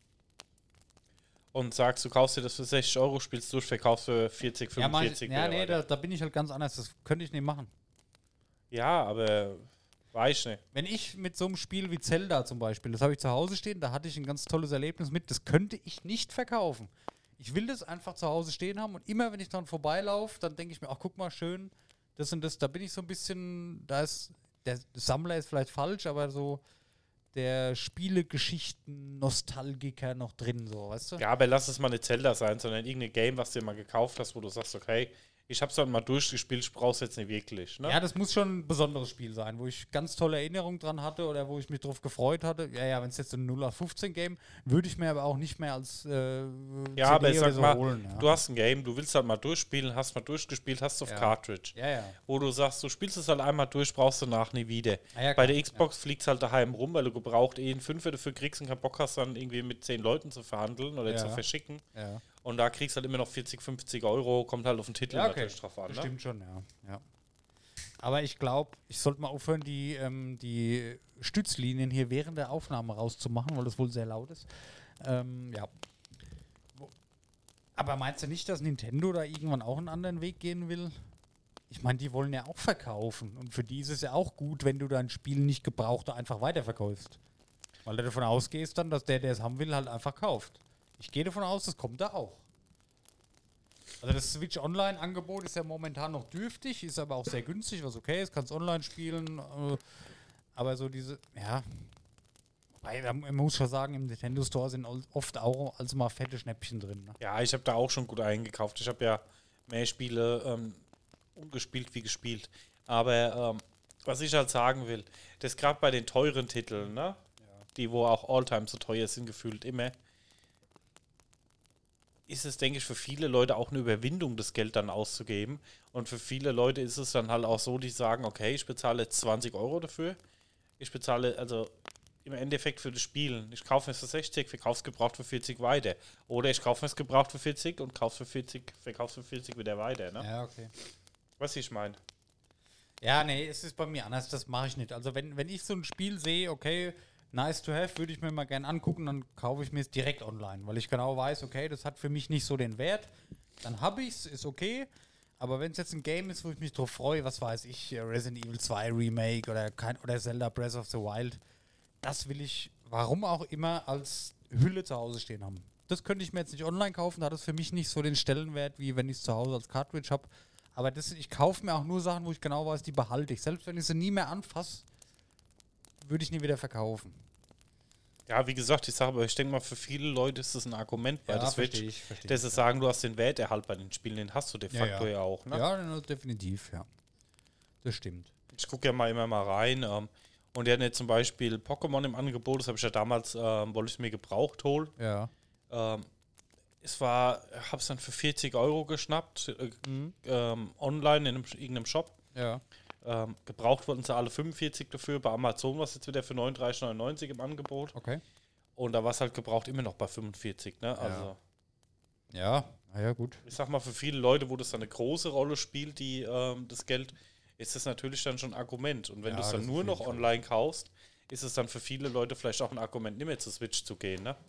[SPEAKER 3] und sagst, du kaufst dir das für sechzig Euro, spielst durch, verkaufst für vierzig,
[SPEAKER 2] Ja, mein,
[SPEAKER 3] fünfundvierzig.
[SPEAKER 2] ja nee,
[SPEAKER 3] mittlerweile.
[SPEAKER 2] da, da bin ich halt ganz anders. Das könnte ich nicht machen.
[SPEAKER 3] Ja, aber weiß ich nicht.
[SPEAKER 2] Wenn ich mit so einem Spiel wie Zelda zum Beispiel, das habe ich zu Hause stehen, da hatte ich ein ganz tolles Erlebnis mit, das könnte ich nicht verkaufen. Ich will das einfach zu Hause stehen haben und immer, wenn ich dran vorbeilaufe, dann denke ich mir, ach, guck mal, schön, das und das, da bin ich so ein bisschen, da ist, der Sammler ist vielleicht falsch, aber so der Spielegeschichten-Nostalgiker noch drin, so, weißt du?
[SPEAKER 3] Ja, aber lass es mal nicht Zelda sein, sondern irgendein Game, was du dir mal gekauft hast, wo du sagst, okay, ich hab's dann mal durchgespielt, ich brauch's jetzt nicht wirklich, ne?
[SPEAKER 2] Ja, das muss schon ein besonderes Spiel sein, wo ich ganz tolle Erinnerungen dran hatte oder wo ich mich drauf gefreut hatte. Ja, ja, wenn es jetzt so ein null acht fünfzehn Game, würde ich mir aber auch nicht mehr als äh,
[SPEAKER 3] Ja, aber
[SPEAKER 2] C D
[SPEAKER 3] sag
[SPEAKER 2] oder so
[SPEAKER 3] mal,
[SPEAKER 2] holen. Ja.
[SPEAKER 3] du hast ein Game, du willst halt mal durchspielen, hast mal durchgespielt, hast auf
[SPEAKER 2] Ja.
[SPEAKER 3] Cartridge.
[SPEAKER 2] ja, ja.
[SPEAKER 3] Wo du sagst, du spielst es halt einmal durch, brauchst du nach nie wieder.
[SPEAKER 2] Ah, ja,
[SPEAKER 3] Bei
[SPEAKER 2] klar,
[SPEAKER 3] der Xbox fliegt's halt daheim rum, weil du gebraucht eh einen Fünfer dafür kriegst und keinen Bock hast, dann irgendwie mit zehn Leuten zu verhandeln oder
[SPEAKER 2] Ja.
[SPEAKER 3] zu verschicken.
[SPEAKER 2] Ja.
[SPEAKER 3] Und da kriegst du halt immer noch vierzig, fünfzig Euro, kommt halt auf den Titel
[SPEAKER 2] Ja, okay.
[SPEAKER 3] natürlich drauf an.
[SPEAKER 2] Das
[SPEAKER 3] Ne?
[SPEAKER 2] stimmt schon, ja. ja. Aber ich glaube, ich sollte mal aufhören, die, ähm, die Stützlinien hier während der Aufnahme rauszumachen, weil das wohl sehr laut ist. Ähm, ja. Wo- Aber meinst du nicht, dass Nintendo da irgendwann auch einen anderen Weg gehen will? Ich meine, die wollen ja auch verkaufen. Und für die ist es ja auch gut, wenn du dein Spiel nicht gebraucht einfach weiterverkaufst. Weil du davon ausgehst dann, dass der, der es haben will, halt einfach kauft. Ich gehe davon aus, das kommt da auch. Also das Switch Online-Angebot ist ja momentan noch dürftig, ist aber auch sehr günstig, was okay ist, kannst online spielen. Äh, aber so diese, ja, Weil, man muss schon sagen, im Nintendo Store sind oft auch also mal fette Schnäppchen drin. Ne?
[SPEAKER 3] Ja, ich habe da auch schon gut eingekauft. Ich habe ja mehr Spiele ähm, ungespielt wie gespielt. Aber ähm, was ich halt sagen will, das gerade bei den teuren Titeln, ne? Ja. Die wo auch Alltime so teuer sind, gefühlt immer, ist es, denke ich, für viele Leute auch eine Überwindung, das Geld dann auszugeben. Und für viele Leute ist es dann halt auch so, die sagen, okay, ich bezahle jetzt zwanzig Euro dafür. Ich bezahle, also im Endeffekt für das Spielen. Ich kaufe es für sechzig, verkaufe es gebraucht für vierzig weiter. Oder ich kaufe es gebraucht für vierzig und kaufe es für vierzig, verkaufe es für vierzig wieder weiter. Ne?
[SPEAKER 2] Ja, okay.
[SPEAKER 3] Was ich meine.
[SPEAKER 2] Ja, nee, es ist bei mir anders, das mache ich nicht. Also wenn, wenn ich so ein Spiel sehe, okay, nice to have, würde ich mir mal gerne angucken, dann kaufe ich mir es direkt online, weil ich genau weiß, okay, das hat für mich nicht so den Wert. Dann habe ich es, ist okay. Aber wenn es jetzt ein Game ist, wo ich mich drauf freue, was weiß ich, Resident Evil zwei Remake oder, kein, oder Zelda Breath of the Wild, das will ich, warum auch immer, als Hülle zu Hause stehen haben. Das könnte ich mir jetzt nicht online kaufen, da hat es für mich nicht so den Stellenwert, wie wenn ich es zu Hause als Cartridge habe. Aber das, ich kaufe mir auch nur Sachen, wo ich genau weiß, die behalte ich. Selbst wenn ich sie nie mehr anfasse, würde ich nie wieder verkaufen.
[SPEAKER 3] Ja, wie gesagt, ich sage aber, ich denke mal, für viele Leute ist das ein Argument bei
[SPEAKER 2] Ja,
[SPEAKER 3] der Switch,
[SPEAKER 2] verstehe ich, verstehe
[SPEAKER 3] dass sie
[SPEAKER 2] ich, ja.
[SPEAKER 3] sagen, du hast den Werterhalt bei den Spielen, den hast du de
[SPEAKER 2] Ja,
[SPEAKER 3] facto ja,
[SPEAKER 2] ja.
[SPEAKER 3] auch. Ne?
[SPEAKER 2] Ja, definitiv, ja. Das stimmt.
[SPEAKER 3] Ich gucke ja mal immer mal rein. Ähm, und der hat jetzt zum Beispiel Pokémon im Angebot, das habe ich ja damals, ähm, wollte ich mir gebraucht holen.
[SPEAKER 2] Ja.
[SPEAKER 3] Ähm, es war, ich habe es dann für vierzig Euro geschnappt, äh,
[SPEAKER 2] Mhm.
[SPEAKER 3] ähm, online in einem, irgendeinem Shop.
[SPEAKER 2] Ja.
[SPEAKER 3] Ähm, gebraucht wurden sie alle fünfundvierzig dafür. Bei Amazon war es jetzt wieder für neununddreißig neunundneunzig im Angebot.
[SPEAKER 2] Okay.
[SPEAKER 3] Und da war es halt gebraucht immer noch bei fünfundvierzig. Ne? Also,
[SPEAKER 2] Ja, na ja, gut.
[SPEAKER 3] ich sag mal, für viele Leute, wo das dann eine große Rolle spielt, die ähm, das Geld, ist das natürlich dann schon ein Argument. Und wenn
[SPEAKER 2] Ja,
[SPEAKER 3] du es
[SPEAKER 2] das
[SPEAKER 3] dann
[SPEAKER 2] auf
[SPEAKER 3] nur
[SPEAKER 2] jeden
[SPEAKER 3] noch
[SPEAKER 2] Fall.
[SPEAKER 3] online kaufst, ist es dann für viele Leute vielleicht auch ein Argument, nicht mehr zur Switch zu gehen. Ne?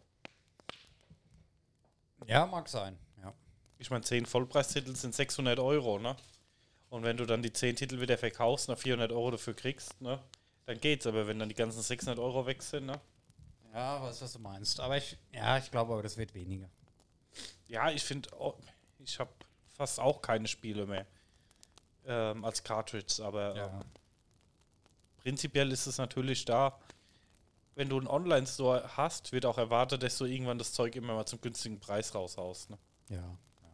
[SPEAKER 2] Ja, mag sein. Ja.
[SPEAKER 3] Ich meine, zehn Vollpreistitel sind sechshundert Euro. Ne? Und wenn du dann die zehn Titel wieder verkaufst, nach vierhundert Euro dafür kriegst, ne, dann geht's. Aber wenn dann die ganzen sechshundert Euro weg sind, ne?
[SPEAKER 2] Ja, weiß, was du meinst. Aber ich, ja, ich glaube aber, das wird weniger.
[SPEAKER 3] Ja, ich finde, oh, ich habe fast auch keine Spiele mehr ähm, als Cartridge, aber
[SPEAKER 2] Ja.
[SPEAKER 3] ähm, prinzipiell ist es natürlich da, wenn du einen Online-Store hast, wird auch erwartet, dass du irgendwann das Zeug immer mal zum günstigen Preis raushaust. Ne?
[SPEAKER 2] Ja.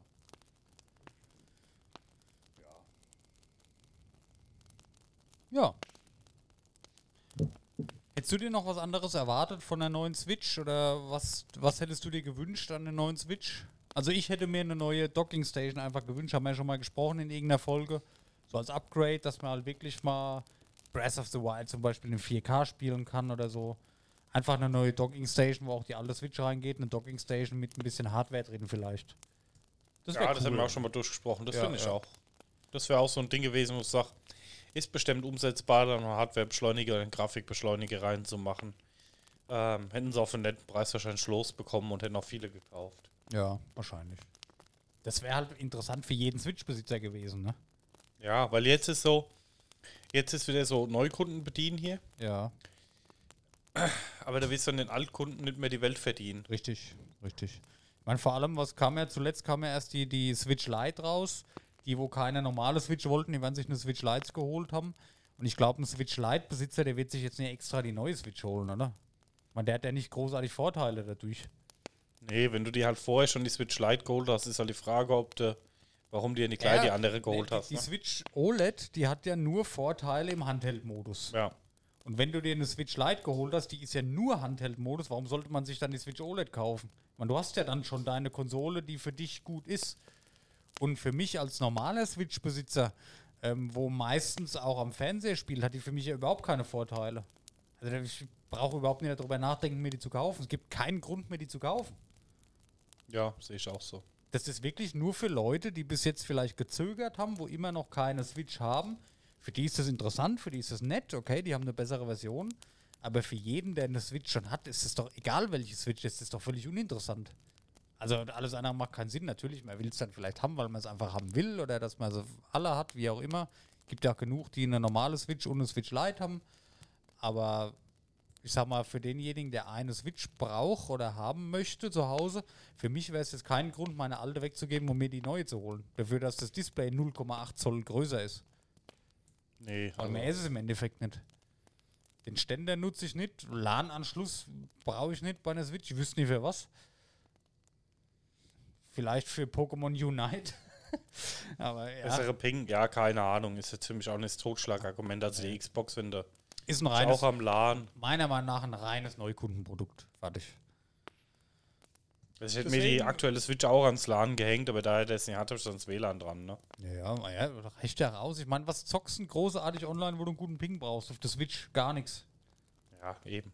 [SPEAKER 2] Ja. Hättest du dir noch was anderes erwartet von der neuen Switch oder was, was hättest du dir gewünscht an der neuen Switch? Also ich hätte mir eine neue Docking Station einfach gewünscht, haben wir ja schon mal gesprochen in irgendeiner Folge. So als Upgrade, dass man halt wirklich mal Breath of the Wild zum Beispiel in vier K spielen kann oder so. Einfach eine neue Docking Station, wo auch die alte Switch reingeht, eine Docking Station mit ein bisschen Hardware drin vielleicht. Das wär
[SPEAKER 3] Ja, das
[SPEAKER 2] cool.
[SPEAKER 3] haben wir auch schon mal durchgesprochen, das
[SPEAKER 2] Ja,
[SPEAKER 3] finde ich
[SPEAKER 2] ja.
[SPEAKER 3] auch. Das wäre auch so ein Ding gewesen, wo ich sage, ist bestimmt umsetzbar, dann einen Hardware-Beschleuniger oder einen Grafikbeschleuniger reinzumachen. Ähm, hätten sie auch für einen netten Preis wahrscheinlich losbekommen und hätten auch viele gekauft.
[SPEAKER 2] Ja, wahrscheinlich. Das wäre halt interessant für jeden Switch-Besitzer gewesen, ne?
[SPEAKER 3] Ja, weil jetzt ist so, jetzt ist wieder so Neukunden bedienen hier,
[SPEAKER 2] Ja,
[SPEAKER 3] aber da willst du an den Altkunden nicht mehr die Welt verdienen.
[SPEAKER 2] richtig, richtig. Ich meine, vor allem, was kam ja zuletzt, kam ja erst die, die Switch Lite raus. Die, wo keine normale Switch wollten, die werden sich eine Switch Lite geholt haben. Und ich glaube, ein Switch Lite-Besitzer, der wird sich jetzt nicht extra die neue Switch holen, oder? Ich meine, der hat ja nicht großartig Vorteile dadurch.
[SPEAKER 3] Nee, wenn du dir halt vorher schon die Switch Lite geholt hast, ist halt die Frage, ob du, warum du dir nicht gleich die andere geholt
[SPEAKER 2] die,
[SPEAKER 3] hast.
[SPEAKER 2] Die
[SPEAKER 3] Ne?
[SPEAKER 2] Switch O L E D, die hat ja nur Vorteile im Handheld-Modus.
[SPEAKER 3] Ja.
[SPEAKER 2] Und wenn du dir eine Switch Lite geholt hast, die ist ja nur Handheld-Modus, warum sollte man sich dann die Switch O L E D kaufen? Ich meine, du hast ja dann schon deine Konsole, die für dich gut ist. Und für mich als normaler Switch-Besitzer, ähm, wo meistens auch am Fernseher spielt, hat die für mich ja überhaupt keine Vorteile. Also ich brauche überhaupt nicht darüber nachdenken, mir die zu kaufen. Es gibt keinen Grund, mir die zu kaufen.
[SPEAKER 3] Ja, sehe ich auch so.
[SPEAKER 2] Das ist wirklich nur für Leute, die bis jetzt vielleicht gezögert haben, wo immer noch keine Switch haben. Für die ist das interessant, für die ist das nett, okay, die haben eine bessere Version. Aber für jeden, der eine Switch schon hat, ist es doch, egal welche Switch, ist es doch völlig uninteressant. Also alles andere macht keinen Sinn. Natürlich, man will es dann vielleicht haben, weil man es einfach haben will oder dass man sie alle hat, wie auch immer. Gibt ja auch genug, die eine normale Switch und eine Switch Lite haben. Aber ich sag mal, für denjenigen, der eine Switch braucht oder haben möchte zu Hause, für mich wäre es jetzt kein Grund, meine alte wegzugeben, um mir die neue zu holen. Dafür, dass das Display null Komma acht Zoll größer ist.
[SPEAKER 3] Nee,
[SPEAKER 2] Aber
[SPEAKER 3] also,
[SPEAKER 2] mehr ist es im Endeffekt nicht. Den Ständer nutze ich nicht. LAN-Anschluss brauche ich nicht bei einer Switch. Ich wüsste nicht für was. Vielleicht für Pokémon Unite. Aber ja.
[SPEAKER 3] Bessere Ping, ja, keine Ahnung. Ist jetzt für mich auch nicht das Totschlagargument. Also die Xbox, wenn du
[SPEAKER 2] Ist ein
[SPEAKER 3] ist
[SPEAKER 2] reines,
[SPEAKER 3] auch am LAN.
[SPEAKER 2] meiner Meinung nach ein reines Neukundenprodukt. Fertig.
[SPEAKER 3] Also ich hätte mir die
[SPEAKER 2] Deswegen-
[SPEAKER 3] aktuelle Switch auch ans LAN gehängt, aber da er das nicht hat, habe ich sonst W L A N dran, ne?
[SPEAKER 2] Ja, ja, na ja, reicht ja raus. Ich meine, was zockst du denn großartig online, wo du einen guten Ping brauchst? Auf der Switch gar nichts.
[SPEAKER 3] Ja, eben.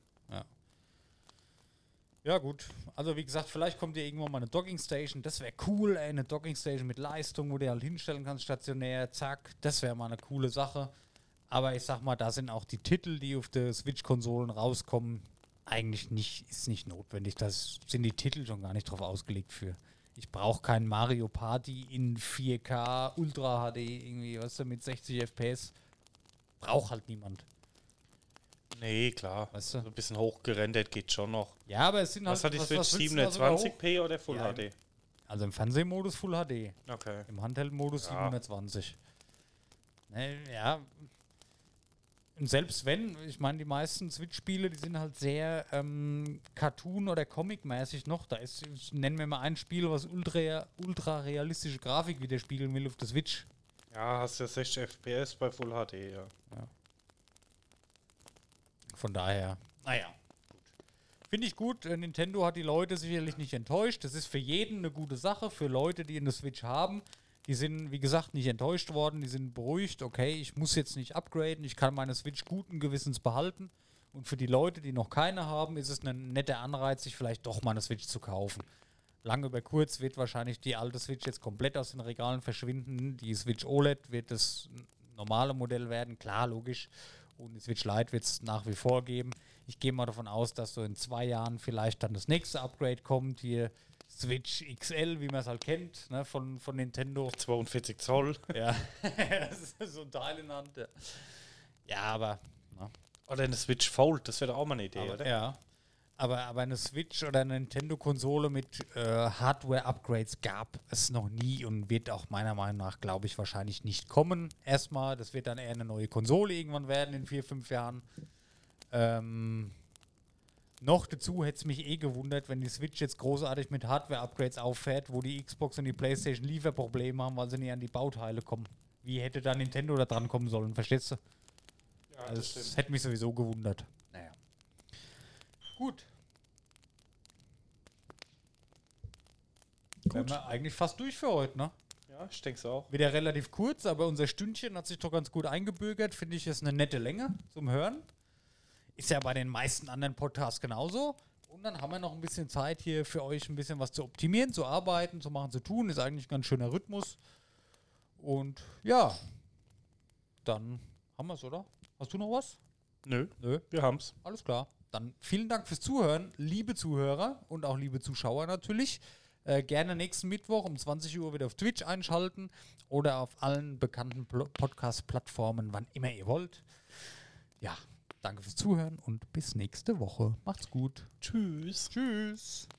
[SPEAKER 2] Ja, gut. Also, wie gesagt, vielleicht kommt dir irgendwann mal eine Dockingstation. Das wäre cool, ey. Eine Dockingstation mit Leistung, wo du halt hinstellen kannst, stationär. Zack. Das wäre mal eine coole Sache. Aber ich sag mal, da sind auch die Titel, die auf der Switch-Konsolen rauskommen, eigentlich nicht, ist nicht notwendig. Da sind die Titel schon gar nicht drauf ausgelegt für. Ich brauche kein Mario Party in vier K, Ultra H D, irgendwie, weißt du, mit sechzig F P S. Braucht halt niemand.
[SPEAKER 3] Nee, klar.
[SPEAKER 2] Weißt du?
[SPEAKER 3] So ein bisschen hochgerendert geht schon noch.
[SPEAKER 2] Ja, aber es sind halt.
[SPEAKER 3] Was hat die
[SPEAKER 2] was-
[SPEAKER 3] Switch?
[SPEAKER 2] was willst du da sogar hoch-
[SPEAKER 3] siebenhundertzwanzig p oder Full
[SPEAKER 2] Ja,
[SPEAKER 3] H D?
[SPEAKER 2] Also im Fernsehmodus Full H D.
[SPEAKER 3] Okay.
[SPEAKER 2] Im Handheld-Modus
[SPEAKER 3] Ja.
[SPEAKER 2] siebenhundertzwanzig. Ne, ja. Und selbst wenn, ich meine, die meisten Switch-Spiele, die sind halt sehr ähm, Cartoon- oder Comic-mäßig noch. Da ist, ich nenne mir mal ein Spiel, was ultra, ultra realistische Grafik widerspiegeln will auf der Switch.
[SPEAKER 3] Ja, hast ja sechzig F P S bei Full H D, ja.
[SPEAKER 2] Von daher, naja. Finde ich gut. Äh, Nintendo hat die Leute sicherlich nicht enttäuscht. Das ist für jeden eine gute Sache. Für Leute, die eine Switch haben, die sind, wie gesagt, nicht enttäuscht worden. Die sind beruhigt. Okay, ich muss jetzt nicht upgraden. Ich kann meine Switch guten Gewissens behalten. Und für die Leute, die noch keine haben, ist es ein netter Anreiz, sich vielleicht doch mal eine Switch zu kaufen. Lang über kurz wird wahrscheinlich die alte Switch jetzt komplett aus den Regalen verschwinden. Die Switch O L E D wird das normale Modell werden. Klar, logisch. Und die Switch Lite wird es nach wie vor geben. Ich gehe mal davon aus, dass so in zwei Jahren vielleicht dann das nächste Upgrade kommt. Hier Switch X L, wie man es halt kennt, ne, von, von Nintendo.
[SPEAKER 3] zweiundvierzig Zoll.
[SPEAKER 2] Ja, das ist so ein Teil in der Hand. Ja, ja aber, na,
[SPEAKER 3] Oder eine Switch Fold, das wäre doch auch mal eine Idee,
[SPEAKER 2] aber
[SPEAKER 3] oder?
[SPEAKER 2] ja. Aber, aber eine Switch oder eine Nintendo-Konsole mit äh, Hardware-Upgrades gab es noch nie und wird auch meiner Meinung nach, glaube ich, wahrscheinlich nicht kommen. Erstmal, das wird dann eher eine neue Konsole irgendwann werden in vier, fünf Jahren. Ähm, noch dazu hätte es mich eh gewundert, wenn die Switch jetzt großartig mit Hardware-Upgrades auffährt, wo die Xbox und die PlayStation Lieferprobleme haben, weil sie nicht an die Bauteile kommen. Wie hätte da Nintendo da dran kommen sollen, verstehst du?
[SPEAKER 3] Ja,
[SPEAKER 2] Also das hätte mich sowieso gewundert. Naja. Gut. Wären wir eigentlich fast durch für heute, ne?
[SPEAKER 3] Ja, ich denke es auch.
[SPEAKER 2] Wieder relativ kurz, aber unser Stündchen hat sich doch ganz gut eingebürgert. Finde ich, ist eine nette Länge zum Hören. Ist ja bei den meisten anderen Podcasts genauso. Und dann haben wir noch ein bisschen Zeit hier für euch ein bisschen was zu optimieren, zu arbeiten, zu machen, zu tun. Ist eigentlich ein ganz schöner Rhythmus. Und ja, dann haben wir es, oder? Hast du noch was?
[SPEAKER 3] Nö,
[SPEAKER 2] Nö.
[SPEAKER 3] wir haben's.
[SPEAKER 2] Alles klar. Dann vielen Dank fürs Zuhören, liebe Zuhörer und auch liebe Zuschauer natürlich. Äh, gerne nächsten Mittwoch um zwanzig Uhr wieder auf Twitch einschalten oder auf allen bekannten Pl- Podcast-Plattformen, wann immer ihr wollt. Ja, danke fürs Zuhören und bis nächste Woche. Macht's gut.
[SPEAKER 3] Tschüss.
[SPEAKER 2] Tschüss.